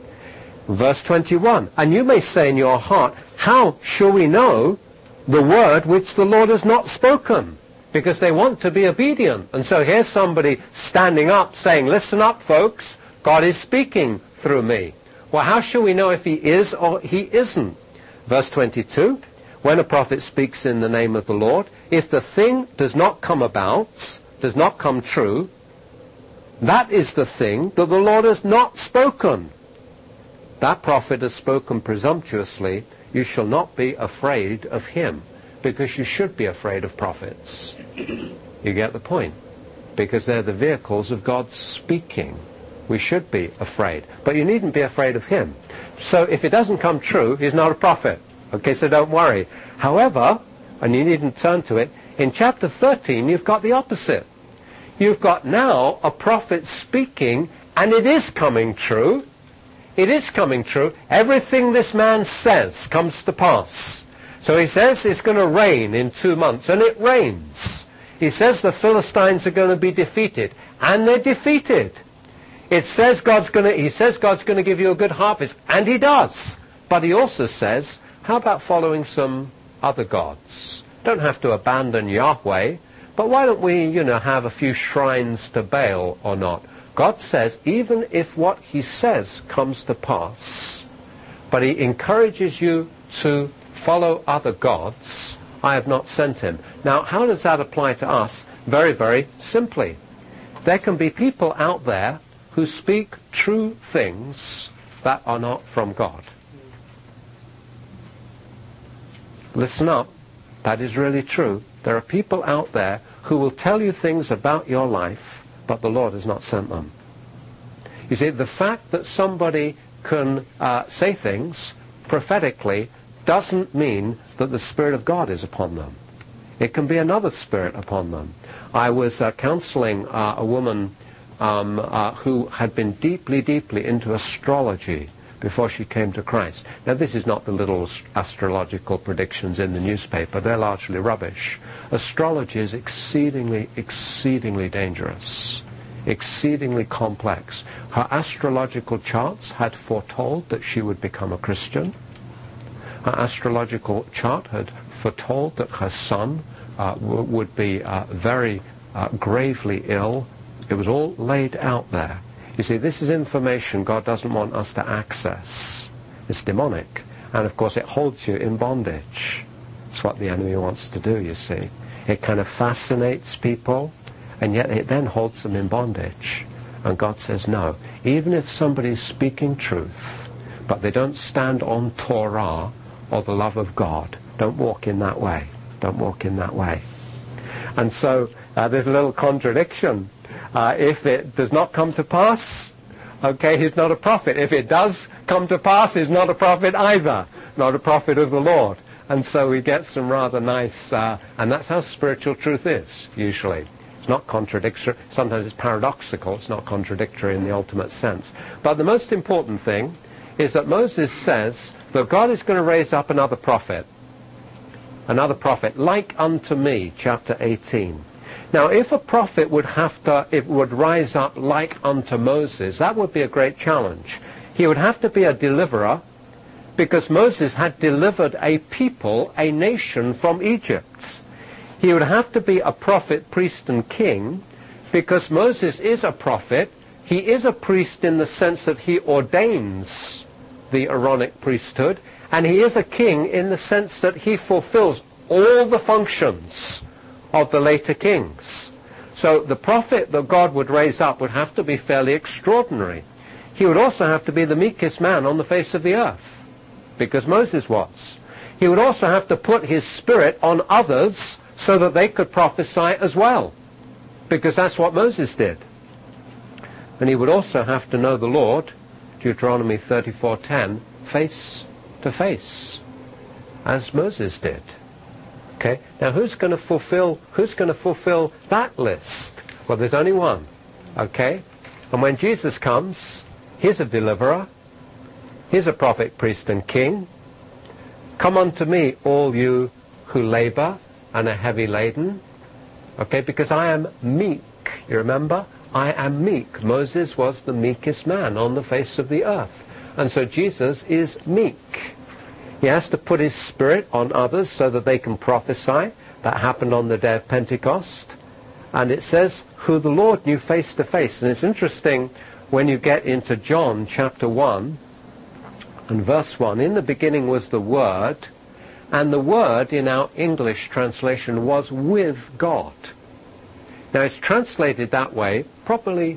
Verse 21, and you may say in your heart, how shall we know the word which the Lord has not spoken? Because they want to be obedient. And so here's somebody standing up saying, listen up, folks, God is speaking through me. Well, how shall we know if he is or he isn't? Verse 22, when a prophet speaks in the name of the Lord, if the thing does not come about, does not come true, that is the thing that the Lord has not spoken. That prophet has spoken presumptuously. You shall not be afraid of him, because you should be afraid of prophets. You get the point? Because they're the vehicles of God speaking. We should be afraid. But you needn't be afraid of him. So if it doesn't come true, he's not a prophet. Okay, so don't worry. However, and you needn't turn to it, in chapter 13 you've got the opposite. You've got now a prophet speaking, and it is coming true. It is coming true. Everything this man says comes to pass. So he says it's going to rain in 2 months, and it rains. He says the Philistines are going to be defeated, and they're defeated. It says he says God's going to give you a good harvest, and he does. But he also says, how about following some other gods? Don't have to abandon Yahweh, but why don't we, have a few shrines to Baal or not? God says, even if what he says comes to pass, but he encourages you to follow other gods, I have not sent him. Now, how does that apply to us? Very, very simply. There can be people out there who speak true things that are not from God. Listen up. That is really true. There are people out there who will tell you things about your life, but the Lord has not sent them. You see, the fact that somebody can say things prophetically doesn't mean that the Spirit of God is upon them. It can be another spirit upon them. I was counseling a woman who had been deeply, deeply into astrology before she came to Christ. Now, this is not the little astrological predictions in the newspaper. They're largely rubbish. Astrology is exceedingly, exceedingly dangerous, exceedingly complex. Her astrological charts had foretold that she would become a Christian. Her astrological chart had foretold that her son would be very gravely ill. It was all laid out there. You see, this is information God doesn't want us to access. It's demonic. And, of course, it holds you in bondage. It's what the enemy wants to do, you see. It kind of fascinates people, and yet it then holds them in bondage. And God says, no. Even if somebody's speaking truth, but they don't stand on Torah or the love of God, don't walk in that way. Don't walk in that way. And so there's a little contradiction. If it does not come to pass, okay, he's not a prophet. If it does come to pass, he's not a prophet either. Not a prophet of the Lord. And so we get some rather nice, and that's how spiritual truth is, usually. It's not contradictory. Sometimes it's paradoxical. It's not contradictory in the ultimate sense. But the most important thing is that Moses says that God is going to raise up another prophet, like unto me, chapter 18. Now, if a prophet would rise up like unto Moses, that would be a great challenge. He would have to be a deliverer, because Moses had delivered a people, a nation, from Egypt. He would have to be a prophet, priest, and king, because Moses is a prophet. He is a priest in the sense that he ordains the Aaronic priesthood, and he is a king in the sense that he fulfills all the functions of the later kings. So the prophet that God would raise up would have to be fairly extraordinary. He would also have to be the meekest man on the face of the earth, because Moses was. He would also have to put his spirit on others so that they could prophesy as well, because that's what Moses did. And he would also have to know the Lord, Deuteronomy 34:10 face to face, as Moses did. Okay? Now who's going to fulfill that list? Well, there's only one. Okay? And when Jesus comes, he's a deliverer. He's a prophet, priest, and king. Come unto me, all you who labor and are heavy laden. Okay? Because I am meek. You remember? I am meek. Moses was the meekest man on the face of the earth. And so Jesus is meek. He has to put his spirit on others so that they can prophesy. That happened on the day of Pentecost. And it says, who the Lord knew face to face. And it's interesting when you get into John chapter 1 and verse 1. In the beginning was the Word, and the Word in our English translation was with God. Now it's translated that way, probably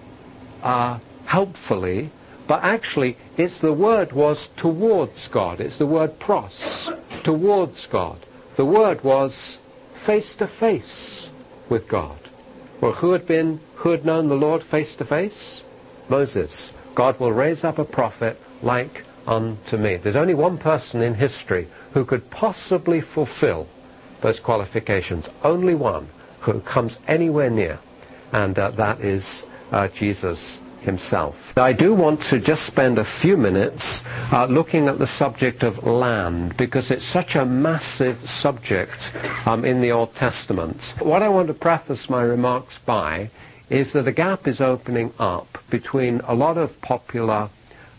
helpfully, but actually it's the word was towards God. It's the word pros, towards God. The word was face to face with God. Well, who had known the Lord face to face? Moses. God will raise up a prophet like unto me. There's only one person in history who could possibly fulfill those qualifications. Only one who comes anywhere near, and that is Jesus himself. I do want to just spend a few minutes looking at the subject of land, because it's such a massive subject in the Old Testament. What I want to preface my remarks by is that a gap is opening up between a lot of popular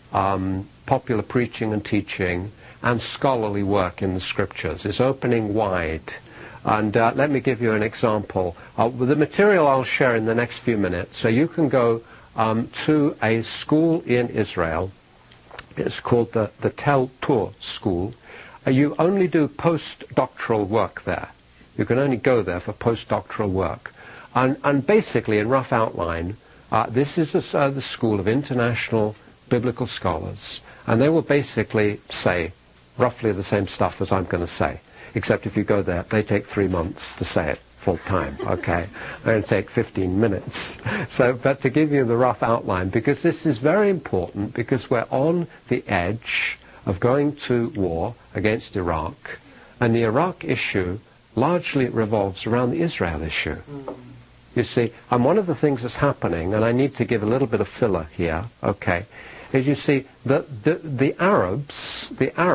preaching and teaching and scholarly work in the Scriptures. It's opening wide. And let me give you an example. The material I'll share in the next few minutes, so you can go to a school in Israel. It's called the Tel Pur School. You only do postdoctoral work there. You can only go there for postdoctoral work. And basically, in rough outline, this is the school of international biblical scholars. And they will basically say roughly the same stuff as I'm going to say. Except if you go there, they take 3 months to say it full time, okay? It'll take 15 minutes. So, but to give you the rough outline, because this is very important, because we're on the edge of going to war against Iraq, and the Iraq issue largely revolves around the Israel issue. You see, and one of the things that's happening, and I need to give a little bit of filler here, okay, is you see that the Arabs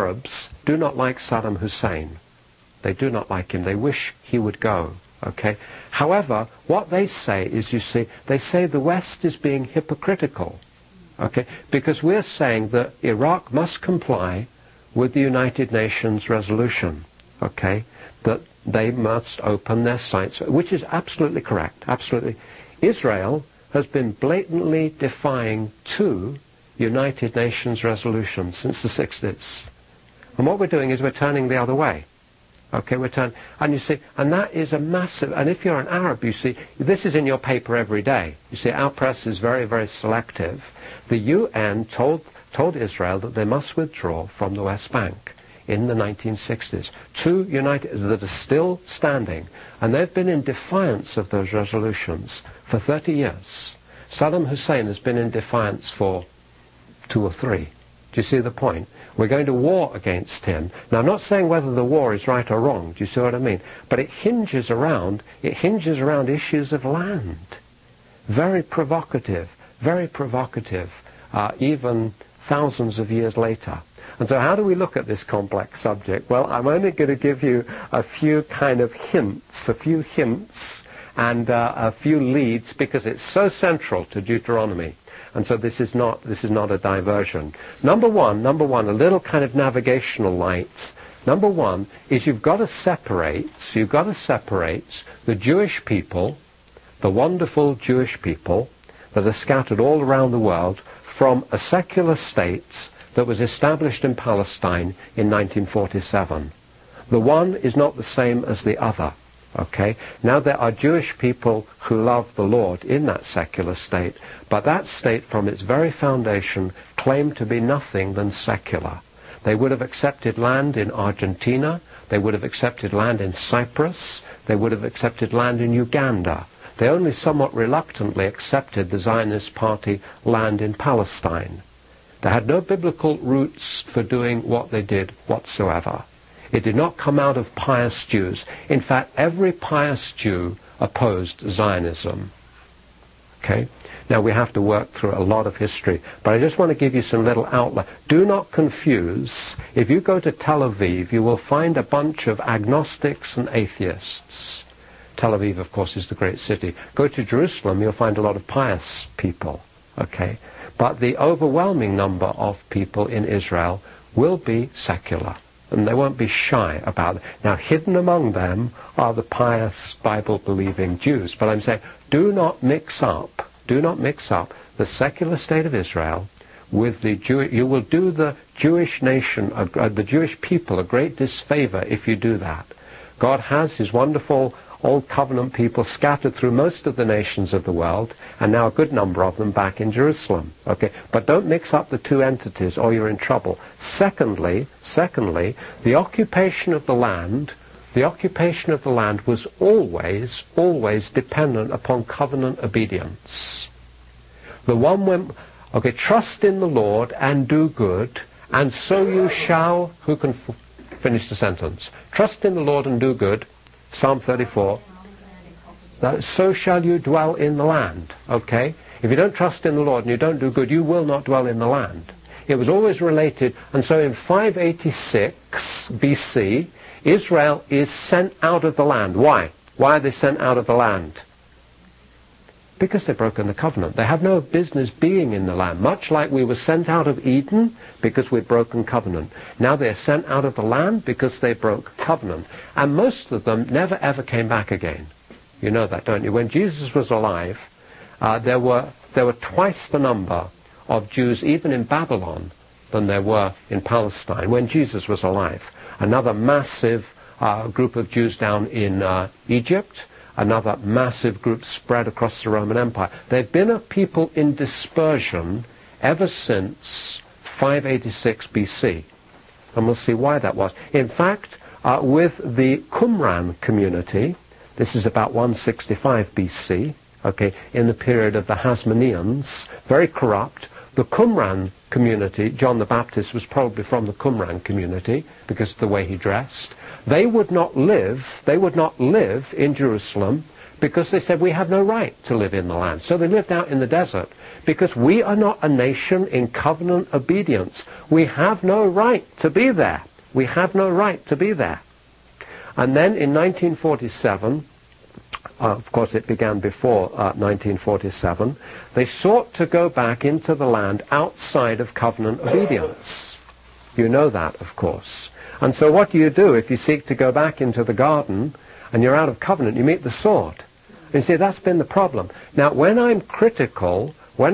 do not like Saddam Hussein. They do not like him. They wish he would go. Okay? However, what they say is, you see, they say the West is being hypocritical. Okay? Because we're saying that Iraq must comply with the United Nations resolution. Okay? That they must open their sites, which is absolutely correct. Absolutely. Israel has been blatantly defying 2 United Nations resolutions since the 60s. And what we're doing is we're turning the other way. Okay, we're turning, and you see, and that is a massive, and if you're an Arab, you see, this is in your paper every day. You see, our press is very, very selective. The UN told Israel that they must withdraw from the West Bank in the 1960s. 2 United, that are still standing, and they've been in defiance of those resolutions for 30 years. Saddam Hussein has been in defiance for 2 or 3. Do you see the point? We're going to war against him. Now, I'm not saying whether the war is right or wrong. Do you see what I mean? But it hinges around issues of land. Very provocative, even thousands of years later. And so how do we look at this complex subject? Well, I'm only going to give you a few kind of hints, and a few leads, because it's so central to Deuteronomy. And so this is not a diversion. Number one, a little kind of navigational light. Number one is you've got to separate the Jewish people, the wonderful Jewish people that are scattered all around the world, from a secular state that was established in Palestine in 1947. The one is not the same as the other. Okay? Now, there are Jewish people who love the Lord in that secular state, but that state from its very foundation claimed to be nothing than secular. They would have accepted land in Argentina, they would have accepted land in Cyprus, they would have accepted land in Uganda. They only somewhat reluctantly accepted the Zionist Party land in Palestine. They had no biblical roots for doing what they did whatsoever. It did not come out of pious Jews. In fact, every pious Jew opposed Zionism. Okay? Now, we have to work through a lot of history, but I just want to give you some little outline. Do not confuse. If you go to Tel Aviv, you will find a bunch of agnostics and atheists. Tel Aviv, of course, is the great city. Go to Jerusalem, you'll find a lot of pious people. Okay? But the overwhelming number of people in Israel will be secular, and they won't be shy about it. Now, hidden among them are the pious, Bible-believing Jews. But I'm saying, do not mix up the secular state of Israel with the Jewish. You will do the Jewish nation, the Jewish people, a great disfavor if you do that. God has his wonderful Old Covenant people scattered through most of the nations of the world, and now a good number of them back in Jerusalem. Okay, but don't mix up the two entities or you're in trouble. Secondly, the occupation of the land was always dependent upon covenant obedience. Trust in the Lord and do good, and so you shall, who can finish the sentence? Trust in the Lord and do good, Psalm 34, so shall you dwell in the land. Okay? If you don't trust in the Lord and you don't do good, you will not dwell in the land. It was always related, and so in 586 BC, Israel is sent out of the land. Why? Why are they sent out of the land? Because they've broken the covenant. They have no business being in the land, much like we were sent out of Eden because we'd broken covenant. Now they're sent out of the land because they broke covenant. And most of them never ever came back again. You know that, don't you? When Jesus was alive, there were twice the number of Jews, even in Babylon, than there were in Palestine when Jesus was alive. Another massive group of Jews down in Egypt, another massive group spread across the Roman Empire. They've been a people in dispersion ever since 586 BC. And we'll see why that was. In fact, with the Qumran community, this is about 165 BC, okay, in the period of the Hasmoneans, very corrupt. The Qumran community, John the Baptist was probably from the Qumran community because of the way he dressed. They would not live in Jerusalem because they said we have no right to live in the land. So they lived out in the desert because we are not a nation in covenant obedience. We have no right to be there. We have no right to be there. And then in 1947, of course it began before 1947, they sought to go back into the land outside of covenant obedience. You know that, of course. And so what do you do if you seek to go back into the garden and you're out of covenant? You meet the sword. And you see, that's been the problem. Now, when I'm critical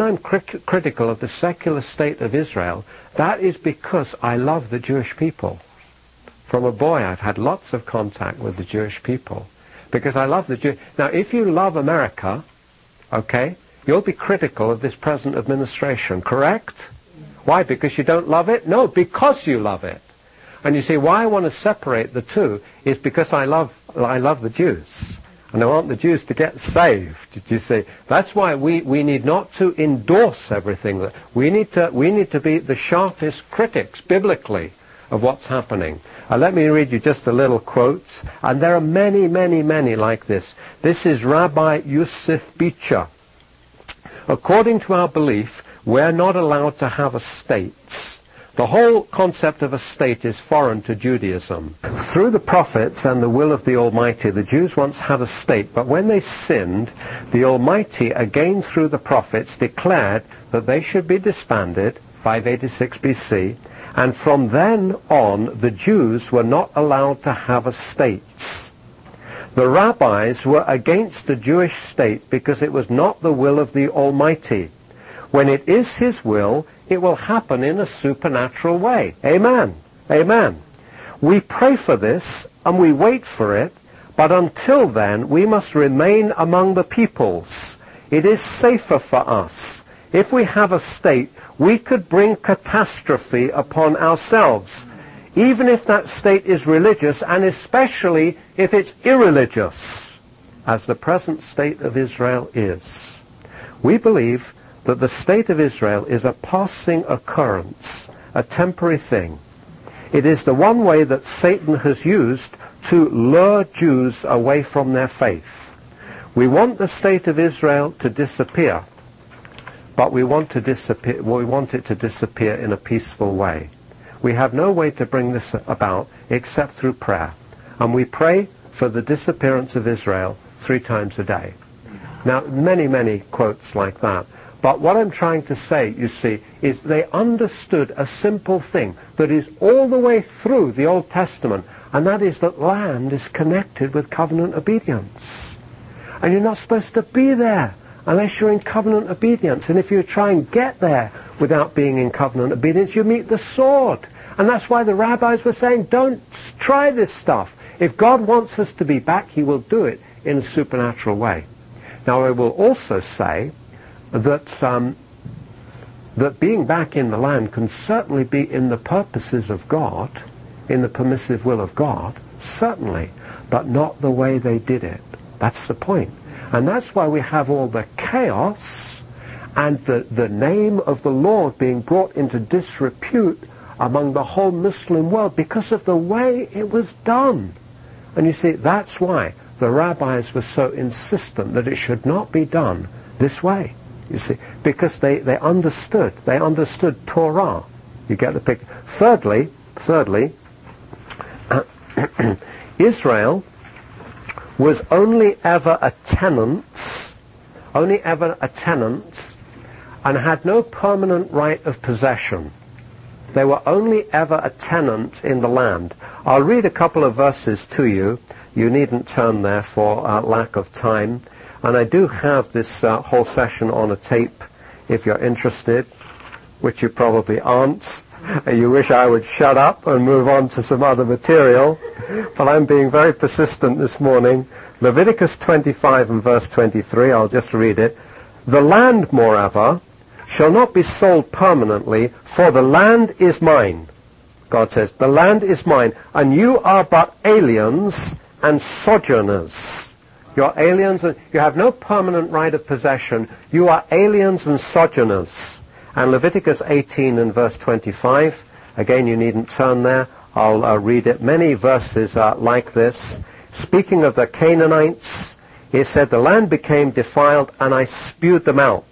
of the secular state of Israel, that is because I love the Jewish people. From a boy, I've had lots of contact with the Jewish people because I love the Jews. Now, if you love America, okay, you'll be critical of this present administration, correct? Why? Because you don't love it? No, because you love it. And you see, why I want to separate the two is because I love the Jews. And I want the Jews to get saved. Did you see? That's why we need not to endorse everything. We need to be the sharpest critics, biblically, of what's happening. Let me read you just a little quotes. And there are many, many, many like this. This is Rabbi Yusuf Beecher. According to our belief, we're not allowed to have estates. The whole concept of a state is foreign to Judaism. Through the prophets and the will of the Almighty, the Jews once had a state, but when they sinned, the Almighty, again through the prophets, declared that they should be disbanded, 586 BC, and from then on, the Jews were not allowed to have estates. The rabbis were against the Jewish state because it was not the will of the Almighty. When it is His will, it will happen in a supernatural way. Amen. Amen. We pray for this and we wait for it, but until then we must remain among the peoples. It is safer for us. If we have a state, we could bring catastrophe upon ourselves, even if that state is religious, and especially if it's irreligious, as the present state of Israel is. We believe that the state of Israel is a passing occurrence, a temporary thing. It is the one way that Satan has used to lure Jews away from their faith. We want the state of Israel to disappear, but we want it to disappear in a peaceful way. We have no way to bring this about except through prayer. And we pray for the disappearance of Israel 3 times a day. Now, many, many quotes like that. But what I'm trying to say, you see, is they understood a simple thing that is all the way through the Old Testament, and that is that land is connected with covenant obedience. And you're not supposed to be there unless you're in covenant obedience. And if you try and get there without being in covenant obedience, you meet the sword. And that's why the rabbis were saying, don't try this stuff. If God wants us to be back, he will do it in a supernatural way. Now, I will also say that that being back in the land can certainly be in the purposes of God, in the permissive will of God, certainly, but not the way they did it. That's the point. And that's why we have all the chaos and the name of the Lord being brought into disrepute among the whole Muslim world because of the way it was done. And you see, that's why the rabbis were so insistent that it should not be done this way. You see, because they understood Torah. You get the picture. Thirdly, Israel was only ever a tenant, and had no permanent right of possession. They were only ever a tenant in the land. I'll read a couple of verses to you. You needn't turn there for lack of time. And I do have this whole session on a tape, if you're interested, which you probably aren't. You wish I would shut up and move on to some other material. But I'm being very persistent this morning. Leviticus 25 and verse 23, I'll just read it. The land, moreover, shall not be sold permanently, for the land is mine. God says, the land is mine, and you are but aliens and sojourners. You're aliens, and you have no permanent right of possession. You are aliens and sojourners. And Leviticus 18 and verse 25, again, you needn't turn there. I'll read it. Many verses are like this. Speaking of the Canaanites, he said, the land became defiled, and I spewed them out.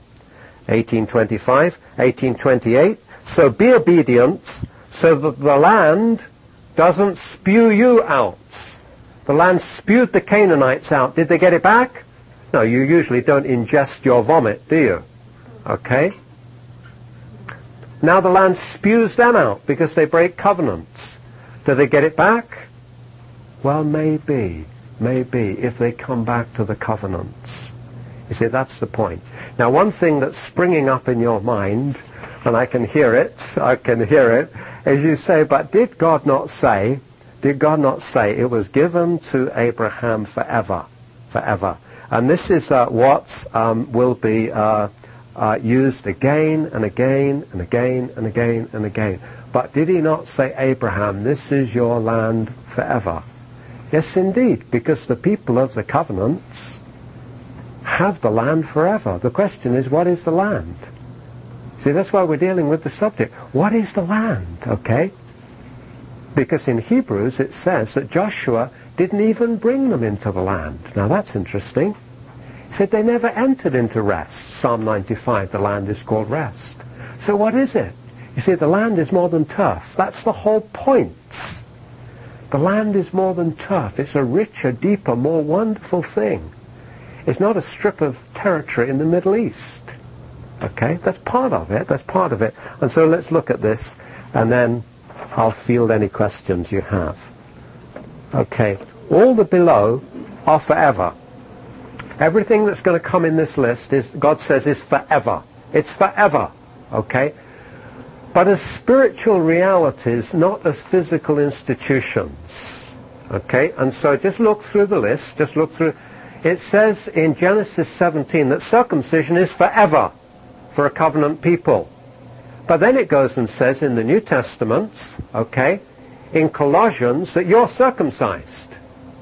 1825, 1828. So be obedient, so that the land doesn't spew you out. The land spewed the Canaanites out. Did they get it back? No, you usually don't ingest your vomit, do you? Okay? Now the land spews them out because they break covenants. Do they get it back? Well, maybe, if they come back to the covenants. You see, that's the point. Now, one thing that's springing up in your mind, and I can hear it, is you say, but did God not say it was given to Abraham forever? And this is what will be used again and again and again and again and again. But did he not say, Abraham, this is your land forever? Yes, indeed, because the people of the covenants have the land forever. The question is, what is the land? See, that's why we're dealing with the subject. What is the land, okay? Because in Hebrews it says that Joshua didn't even bring them into the land. Now that's interesting. He said they never entered into rest. Psalm 95, the land is called rest. So what is it? You see, the land is more than turf. That's the whole point. The land is more than turf. It's a richer, deeper, more wonderful thing. It's not a strip of territory in the Middle East. Okay? That's part of it. And so let's look at this, and then I'll field any questions you have. Okay. All the below are forever. Everything that's going to come in this list is, God says, is forever. It's forever. Okay? But as spiritual realities, not as physical institutions. Okay? And so just look through the list. It says in Genesis 17 that circumcision is forever for a covenant people. But then it goes and says in the New Testament, okay, in Colossians, that you're circumcised.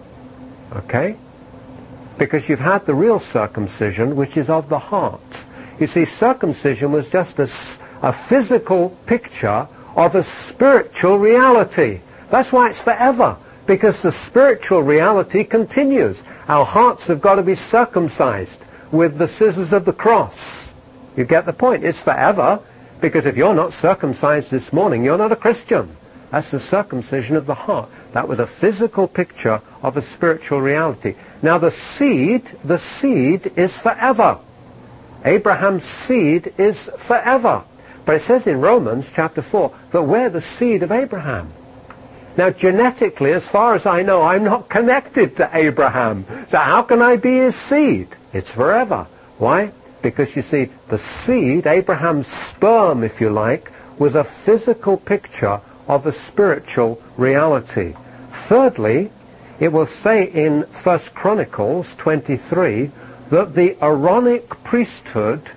Okay? Because you've had the real circumcision, which is of the heart. You see, circumcision was just a physical picture of a spiritual reality. That's why it's forever, because the spiritual reality continues. Our hearts have got to be circumcised with the scissors of the cross. You get the point? It's forever, because if you're not circumcised this morning, you're not a Christian. That's the circumcision of the heart. That was a physical picture of a spiritual reality. Now the seed is forever. Abraham's seed is forever. But it says in Romans chapter 4 that we're the seed of Abraham. Now genetically, as far as I know, I'm not connected to Abraham. So how can I be his seed? It's forever. Why? Because you see, the seed, Abraham's sperm, if you like, was a physical picture of a spiritual reality. Thirdly, it will say in 1 Chronicles 23 that the Aaronic priesthood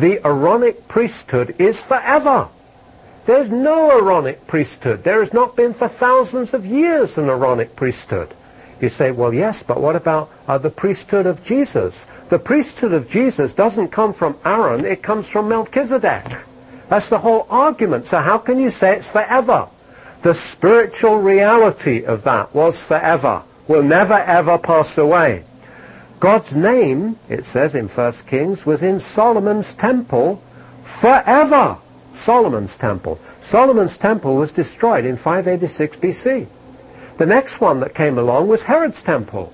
is forever. There's no Aaronic priesthood. There has not been for thousands of years an Aaronic priesthood. You say, well, yes, but what about the priesthood of Jesus? The priesthood of Jesus doesn't come from Aaron, it comes from Melchizedek. That's the whole argument. So how can you say it's forever? The spiritual reality of that was forever, will never ever pass away. God's name, it says in 1 Kings, was in Solomon's temple forever. Solomon's temple. Solomon's temple was destroyed in 586 BC. The next one that came along was Herod's temple.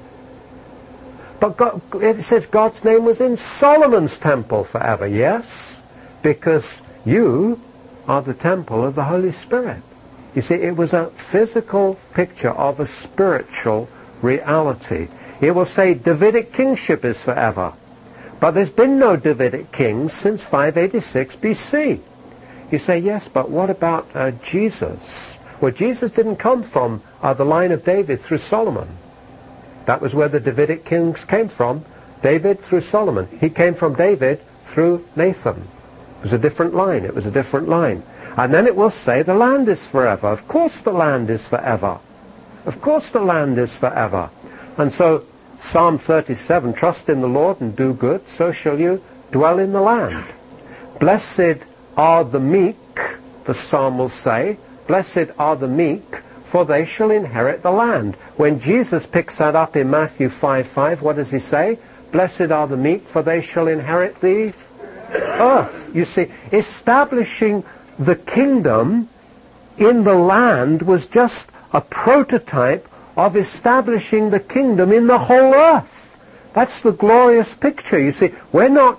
But it says God's name was in Solomon's temple forever. Yes, because you are the temple of the Holy Spirit. You see, it was a physical picture of a spiritual reality. It will say Davidic kingship is forever. But there's been no Davidic kings since 586 BC. You say, yes, but what about Jesus? Well, Jesus didn't come from the line of David through Solomon. That was where the Davidic kings came from. David through Solomon. He came from David through Nathan. It was a different line. It was a different line. And then it will say the land is forever. Of course the land is forever. Of course the land is forever. And so Psalm 37, trust in the Lord and do good, so shall you dwell in the land. Blessed are the meek, the psalm will say. Blessed are the meek, for they shall inherit the land. When Jesus picks that up in Matthew 5:5, what does he say? Blessed are the meek, for they shall inherit the earth. You see, establishing the kingdom in the land was just a prototype of establishing the kingdom in the whole earth. That's the glorious picture. You see, we're not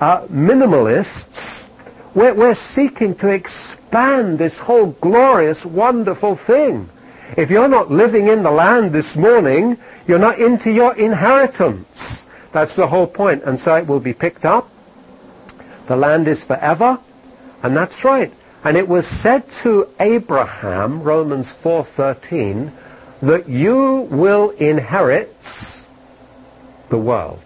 minimalists. We're seeking to expand this whole glorious, wonderful thing. If you're not living in the land this morning, you're not into your inheritance. That's the whole point. And so it will be picked up. The land is forever. And that's right. And it was said to Abraham, Romans 4:13, that you will inherit the world.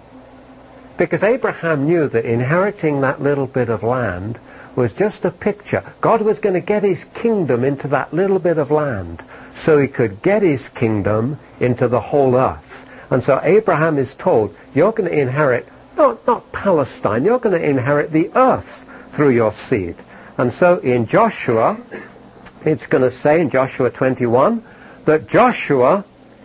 Because Abraham knew that inheriting that little bit of land was just a picture. God was going to get his kingdom into that little bit of land so he could get his kingdom into the whole earth. And so Abraham is told, you're going to inherit, not Palestine, you're going to inherit the earth through your seed. And so in Joshua, it's going to say in Joshua 21, that Joshua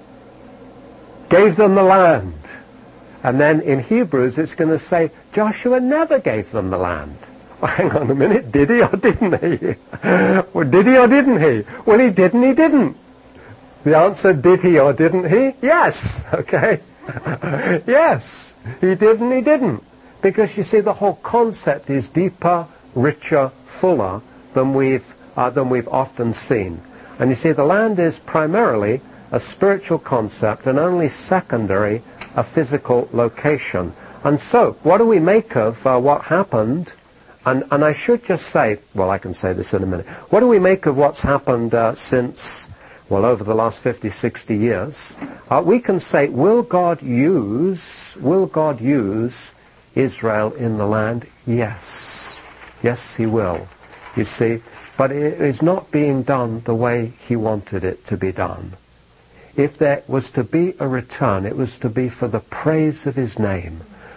gave them the land. And then in Hebrews it's going to say Joshua never gave them the land. Well, hang on a minute, did he or didn't he? Well, did he or didn't he? Well, he didn't. The answer, did he or didn't he? Yes, okay. Yes, he did and he didn't. Because you see, the whole concept is deeper, richer, fuller than we've often seen. And you see, the land is primarily a spiritual concept and only secondary a physical location. And so, what do we make of what happened? And I should just say, well, I can say this in a minute. What do we make of what's happened since, well, over the last 50, 60 years? We can say, will God use Israel in the land? Yes. Yes, he will. You see, but it is not being done the way he wanted it to be done. If there was to be a return, it was to be for the praise of his name,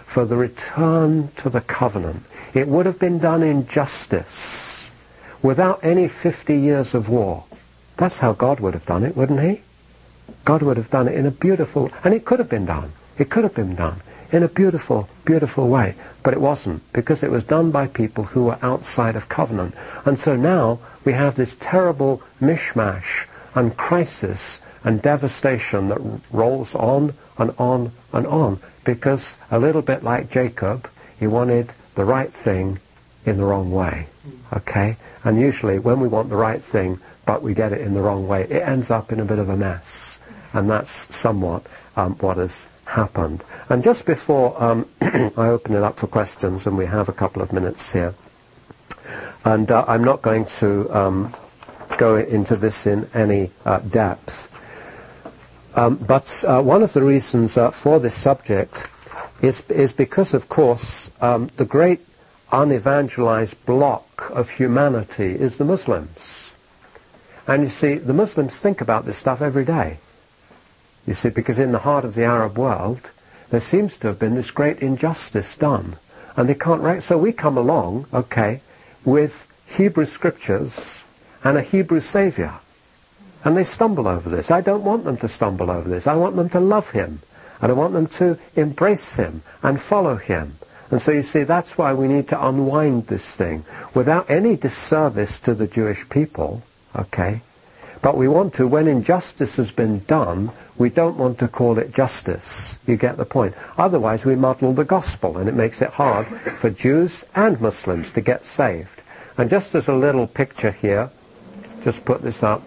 for the return to the covenant. It would have been done in justice, without any 50 years of war. That's how God would have done it, wouldn't he? God would have done it in a beautiful, and it could have been done. It could have been done in a beautiful, beautiful way. But it wasn't, because it was done by people who were outside of covenant. And so now we have this terrible mishmash and crisis and devastation that rolls on and on and on, because a little bit like Jacob, he wanted the right thing in the wrong way. Okay? And usually when we want the right thing, but we get it in the wrong way, it ends up in a bit of a mess. And that's somewhat what has happened. And just before I open it up for questions, and we have a couple of minutes here, and I'm not going to go into this in any depth, but one of the reasons for this subject is because, of course, the great unevangelized block of humanity is the Muslims. And you see, the Muslims think about this stuff every day. You see, because in the heart of the Arab world, there seems to have been this great injustice done. And they can't... So we come along, okay, with Hebrew scriptures and a Hebrew Saviour. And they stumble over this. I don't want them to stumble over this. I want them to love him. And I want them to embrace him and follow him. And so you see, that's why we need to unwind this thing without any disservice to the Jewish people, okay? But we want to, when injustice has been done, we don't want to call it justice. You get the point. Otherwise we muddle the gospel, and it makes it hard for Jews and Muslims to get saved. And just as a little picture here, just put this up.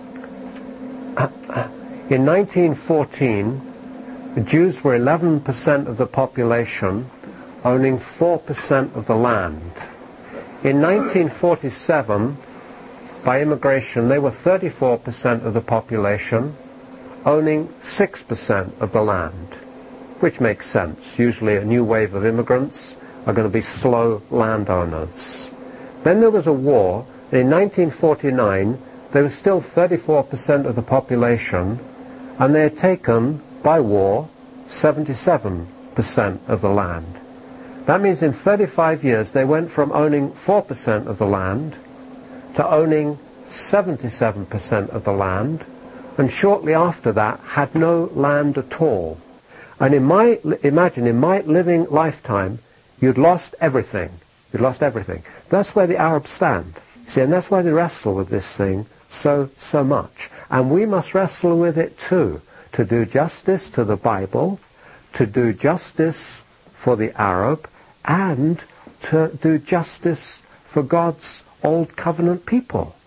In 1914, the Jews were 11% of the population, owning 4% of the land. In 1947, by immigration, they were 34% of the population, owning 6% of the land, which makes sense. Usually a new wave of immigrants are going to be slow landowners. Then there was a war, and in 1949, there was still 34% of the population, and they had taken, by war, 77% of the land. That means in 35 years, they went from owning 4% of the land to owning 77% of the land, and shortly after that had no land at all. And imagine in my living lifetime, you'd lost everything. You'd lost everything. That's where the Arabs stand. See, and that's why they wrestle with this thing so much. And we must wrestle with it too, to do justice to the Bible, to do justice for the Arab, and to do justice for God's old covenant people.